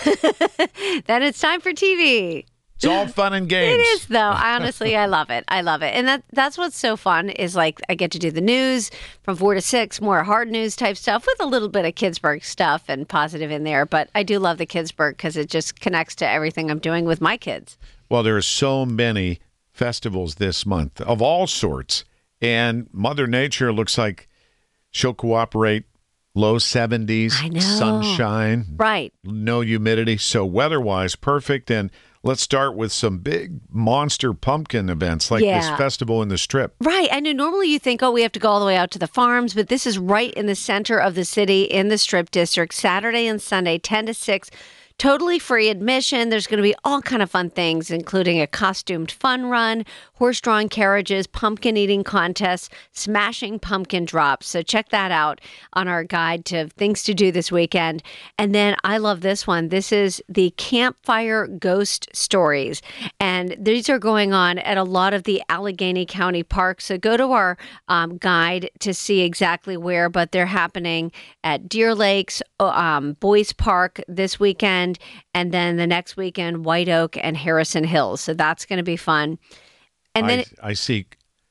Then it's time for T V. It's all fun and games. It is, though. Honestly, I love it. I love it. And that that's what's so fun is, like, I get to do the news from four to six, more hard news type stuff with a little bit of Kidsburg stuff and positive in there. But I do love the Kidsburg because it just connects to everything I'm doing with my kids. Well, there are so many festivals this month of all sorts, and Mother Nature looks like she'll cooperate. Low seventies, I know. Sunshine, right? No humidity, so weather-wise perfect. And let's start with some big monster pumpkin events like Yeah. this festival in the Strip. Right. I know normally you think, oh, we have to go all the way out to the farms, but this is right in the center of the city in the Strip District, Saturday and Sunday, ten to six. Totally free admission. There's going to be all kind of fun things, including a costumed fun run, horse-drawn carriages, pumpkin eating contests, smashing pumpkin drops. So check that out on our guide to things to do this weekend. And then I love this one. This is the Campfire Ghost Stories. And these are going on at a lot of the Allegheny County parks. So go to our um, guide to see exactly where, but they're happening at Deer Lakes, um, Boys Park this weekend. And then the next weekend, White Oak and Harrison Hills. So that's going to be fun. And then I, I see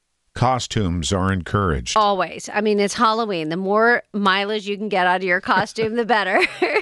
costumes are encouraged. Always. I mean, it's Halloween. The more mileage you can get out of your costume, the better.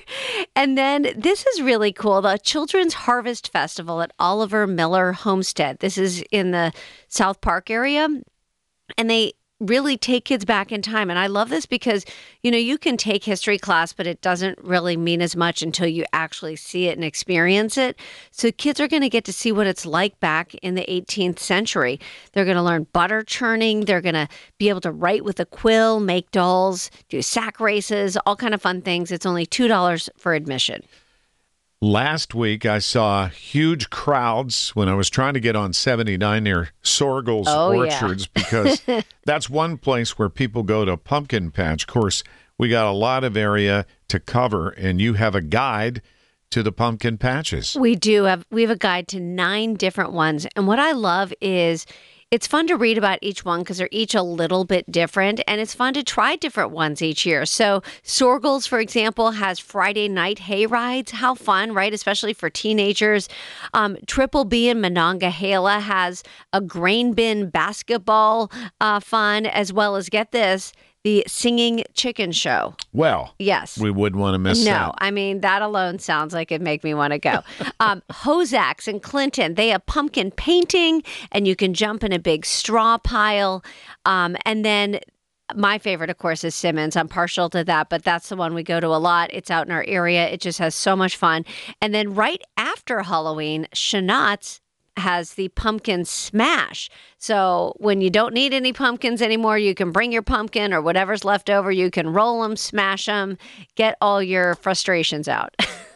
And then this is really cool. The Children's Harvest Festival at Oliver Miller Homestead. This is in the South Park area. And they really take kids back in time. And I love this because, you know, you can take history class, but it doesn't really mean as much until you actually see it and experience it. So kids are going to get to see what it's like back in the eighteenth century. They're going to learn butter churning. They're going to be able to write with a quill, make dolls, do sack races, all kind of fun things. It's only two dollars for admission. Last week, I saw huge crowds when I was trying to get on seventy-nine near Sorgel's Oh, yeah. Orchards because that's one place where people go to pumpkin patch. Of course, we got a lot of area to cover, and you have a guide to the pumpkin patches. We do have we have a guide to nine different ones, and what I love is it's fun to read about each one because they're each a little bit different, and it's fun to try different ones each year. So Sorgel's, for example, has Friday night hay rides. How fun, right? Especially for teenagers. Um, Triple B in Monongahela has a grain bin basketball uh, fun, as well as, get this, the singing chicken show. Well, yes, we wouldn't want to miss no, that. I mean, that alone sounds like it'd make me want to go. um, Hozak's in Clinton, they have pumpkin painting, and you can jump in a big straw pile. Um, and then my favorite, of course, is Simmons. I'm partial to that, but that's the one we go to a lot. It's out in our area. It just has so much fun. And then right after Halloween, Shanat's has the pumpkin smash. So when you don't need any pumpkins anymore, you can bring your pumpkin or whatever's left over. You can roll them, smash them, get all your frustrations out.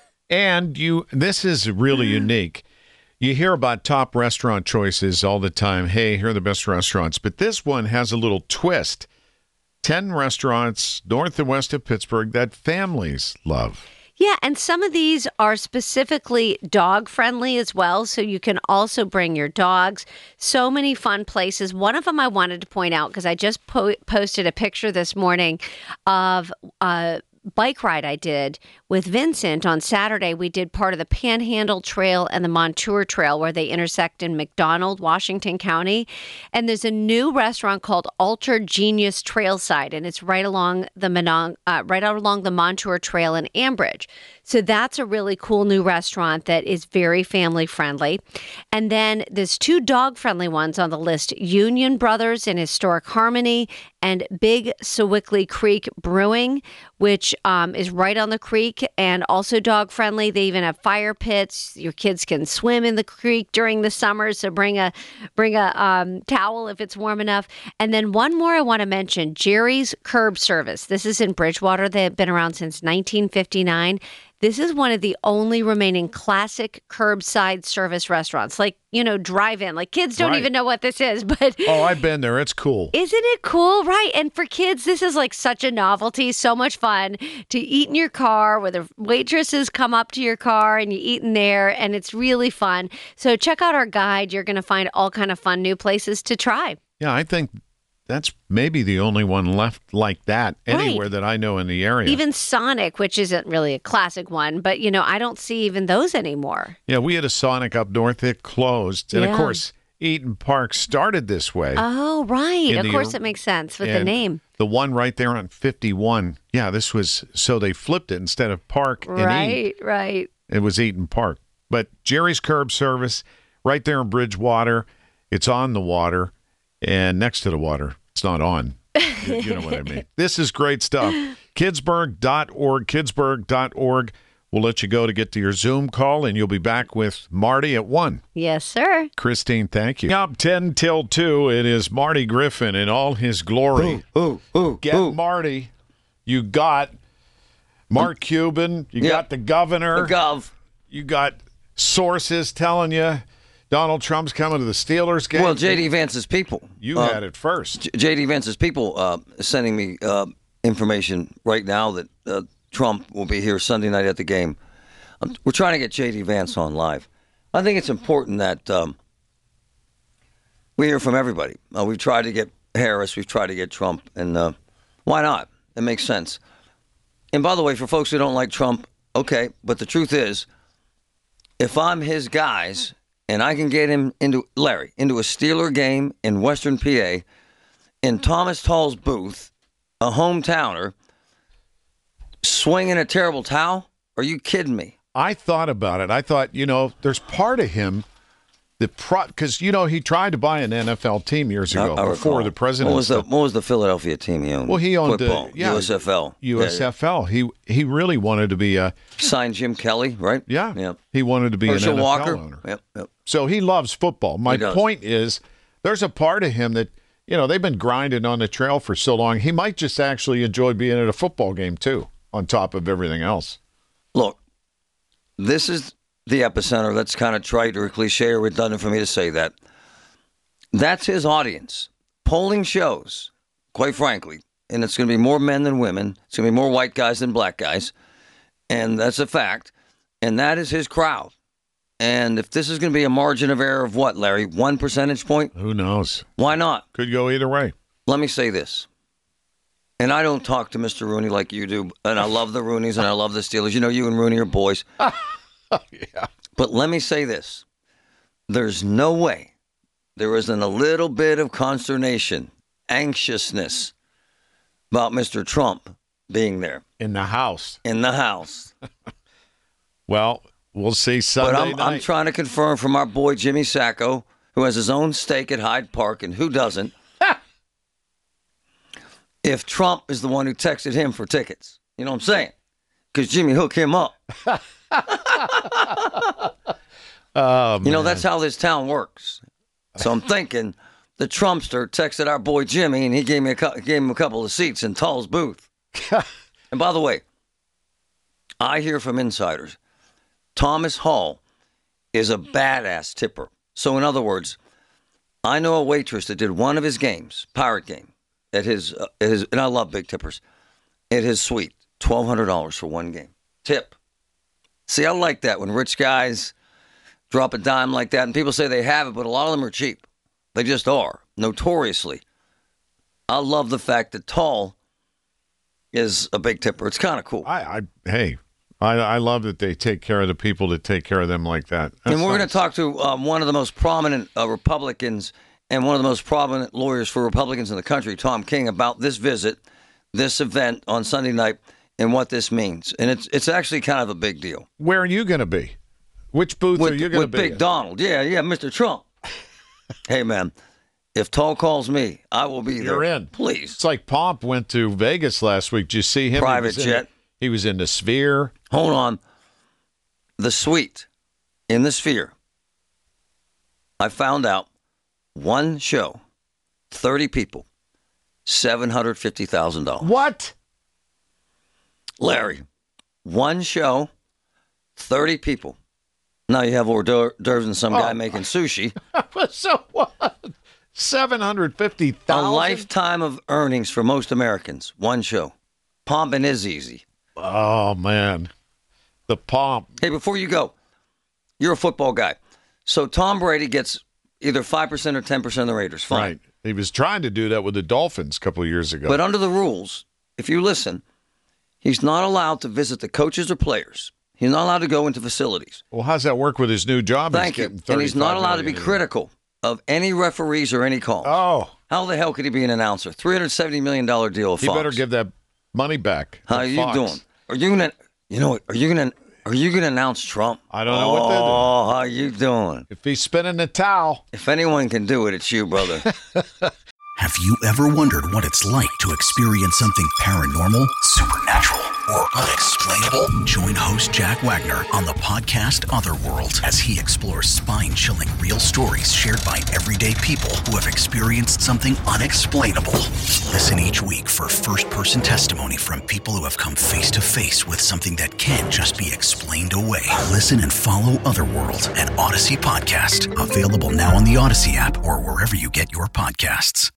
And you, this is really unique. You hear about top restaurant choices all the time. Hey, here are the best restaurants. But this one has a little twist. ten restaurants north and west of Pittsburgh that families love. Yeah, and some of these are specifically dog friendly as well, so you can also bring your dogs. So many fun places. One of them I wanted to point out because I just po- posted a picture this morning of a bike ride I did with Vincent on Saturday. We did part of the Panhandle Trail and the Montour Trail where they intersect in McDonald, Washington County. And there's a new restaurant called Ultra Genius Trailside, and it's right along the Monon- uh, right out along the Montour Trail in Ambridge. So that's a really cool new restaurant that is very family friendly. And then there's two dog friendly ones on the list: Union Brothers in Historic Harmony and Big Sewickley Creek Brewing, which um, is right on the creek and also dog friendly. They even have fire pits. Your kids can swim in the creek during the summer, so bring a bring a um, towel if it's warm enough. And then one more I want to mention: Jerry's Curb Service. This is in Bridgewater. They have been around since nineteen fifty-nine. This is one of the only remaining classic curbside service restaurants, like, you know, drive-in. Like, kids don't Right. even know what this is, but Oh, I've been there. It's cool. isn't it cool? Right. And for kids, this is like such a novelty, so much fun to eat in your car where the waitresses come up to your car and you eat in there, and it's really fun. So check out our guide. You're going to find all kind of fun new places to try. Yeah, I think that's maybe the only one left like that anywhere Right. that I know in the area. Even Sonic, which isn't really a classic one, but, you know, I don't see even those anymore. yeah, we had a Sonic up north. It closed. And, Yeah. of course, Eaton Park started this way. Oh, right. In Of the- course, it makes sense with the and name. The one right there on fifty-one. Yeah, this was, so they flipped it instead of Park and Eat. Right, right. It was Eaton Park. But Jerry's Curb Service, right there in Bridgewater. It's on the water and next to the water. It's not on. You, you know what I mean. This is great stuff. Kidsburg dot org, kidsburg dot org. We'll let you go to get to your Zoom call, and you'll be back with Marty at one. Yes, sir. Christine, thank you. Up ten till two, it is Marty Griffin in all his glory. Ooh, ooh, Get ooh. Marty. You got Mark Cuban. You Yep. got the governor. The gov. You got sources telling you Donald Trump's coming to the Steelers game. Well, J D. Vance's people. You uh, had it first. J D. Vance's people uh, sending me uh, information right now that uh, Trump will be here Sunday night at the game. Um, we're trying to get J D. Vance on live. I think it's important that um, we hear from everybody. Uh, we've tried to get Harris. We've tried to get Trump. And uh, why not? It makes sense. And by the way, for folks who don't like Trump, okay, but the truth is, if I'm his guys and I can get him into, Larry, into a Steeler game in Western P A, in Thomas Tull's booth, a hometowner, swinging a terrible towel, are you kidding me? I thought about it. I thought, you know, there's part of him that pro because you know he tried to buy an N F L team years ago I- I before recall. the president. What was the, what was the Philadelphia team he owned? Well, he owned Football, the yeah, U S F L. U S F L. He he really wanted to be a Signed Jim Kelly, right? yeah. Yep. He wanted to be Herschel an N F L Walker. owner. Yep, yep. So he loves football. My He does. point is, there's a part of him that you know they've been grinding on the trail for so long. He might just actually enjoy being at a football game too, on top of everything else. Look, this is the epicenter. That's kind of trite or cliche or redundant for me to say that. That's his audience. Polling shows, quite frankly, and it's going to be more men than women. It's going to be more white guys than black guys. And that's a fact. And that is his crowd. And if this is going to be a margin of error of what, Larry? One percentage point? Who knows? Why not? Could go either way. Let me say this. And I don't talk to Mister Rooney like you do. And I love the Rooneys and I love the Steelers. You know, you and Rooney are boys. Yeah. But let me say this. There's no way there isn't a little bit of consternation, anxiousness about Mister Trump being there. In the House. In the House. Well, we'll see Sunday But I'm, night. I'm trying to confirm from our boy Jimmy Sacco, who has his own stake at Hyde Park, and who doesn't, if Trump is the one who texted him for tickets. You know what I'm saying? Because Jimmy hooked him up. Oh, you know, that's how this town works. So I'm thinking the Trumpster texted our boy Jimmy, and he gave me a cu- gave him a couple of seats in Tull's booth. And by the way, I hear from insiders, Thomas Hall is a badass tipper. So in other words, I know a waitress that did one of his games, Pirate Game, at his, uh, at his and I love big tippers, at his suite, twelve hundred dollars for one game. Tip. See, I like that when rich guys drop a dime like that, and people say they have it, but a lot of them are cheap. They just are, notoriously. I love the fact that Tull is a big tipper. It's kind of cool. I, I hey, I, I love that they take care of the people that take care of them like that. That's and we're nice. going to talk to um, one of the most prominent uh, Republicans and one of the most prominent lawyers for Republicans in the country, Tom King, about this visit, this event on Sunday night, and what this means. And it's it's actually kind of a big deal. Where are you going to be? Which booth with, are you going to with be Big in? Donald. Yeah, yeah, Mister Trump. Hey, man, if Tull calls me, I will be You're there. in. Please. It's like Pomp went to Vegas last week. Did you see him? Private he was jet. In, he was in the Sphere. Hold on. The suite in the Sphere, I found out one show, thirty people, seven hundred fifty thousand dollars. What? Larry, one show, thirty people. Now you have hors d'oeuvres and some guy Oh. making sushi. So what? seven hundred fifty A thousand. lifetime of earnings for most Americans. One show. Pomping is easy. Oh, man. The Pomp. Hey, before you go, you're a football guy. So Tom Brady gets either five percent or ten percent of the Raiders. Fine. Right. He was trying to do that with the Dolphins a couple of years ago. But under the rules, if you listen, he's not allowed to visit the coaches or players. He's not allowed to go into facilities. Well, how's that work with his new job? Thank you. And he's not allowed to be critical of any referees or any calls. Oh. How the hell could he be an announcer? three hundred seventy million dollars deal with He Fox. better give that money back. How to are you Fox. doing? Are you gonna? You know what? Are you gonna? Are you gonna announce Trump? I don't know what to do. Oh, how you doing? If he's spinning the towel. If anyone can do it, it's you, brother. Have you ever wondered what it's like to experience something paranormal, supernatural, or unexplainable? Join host Jack Wagner on the podcast Otherworld as he explores spine-chilling real stories shared by everyday people who have experienced something unexplainable. Listen each week for first-person testimony from people who have come face-to-face with something that can't just be explained away. Listen and follow Otherworld, an Odyssey podcast. Available now on the Odyssey app or wherever you get your podcasts.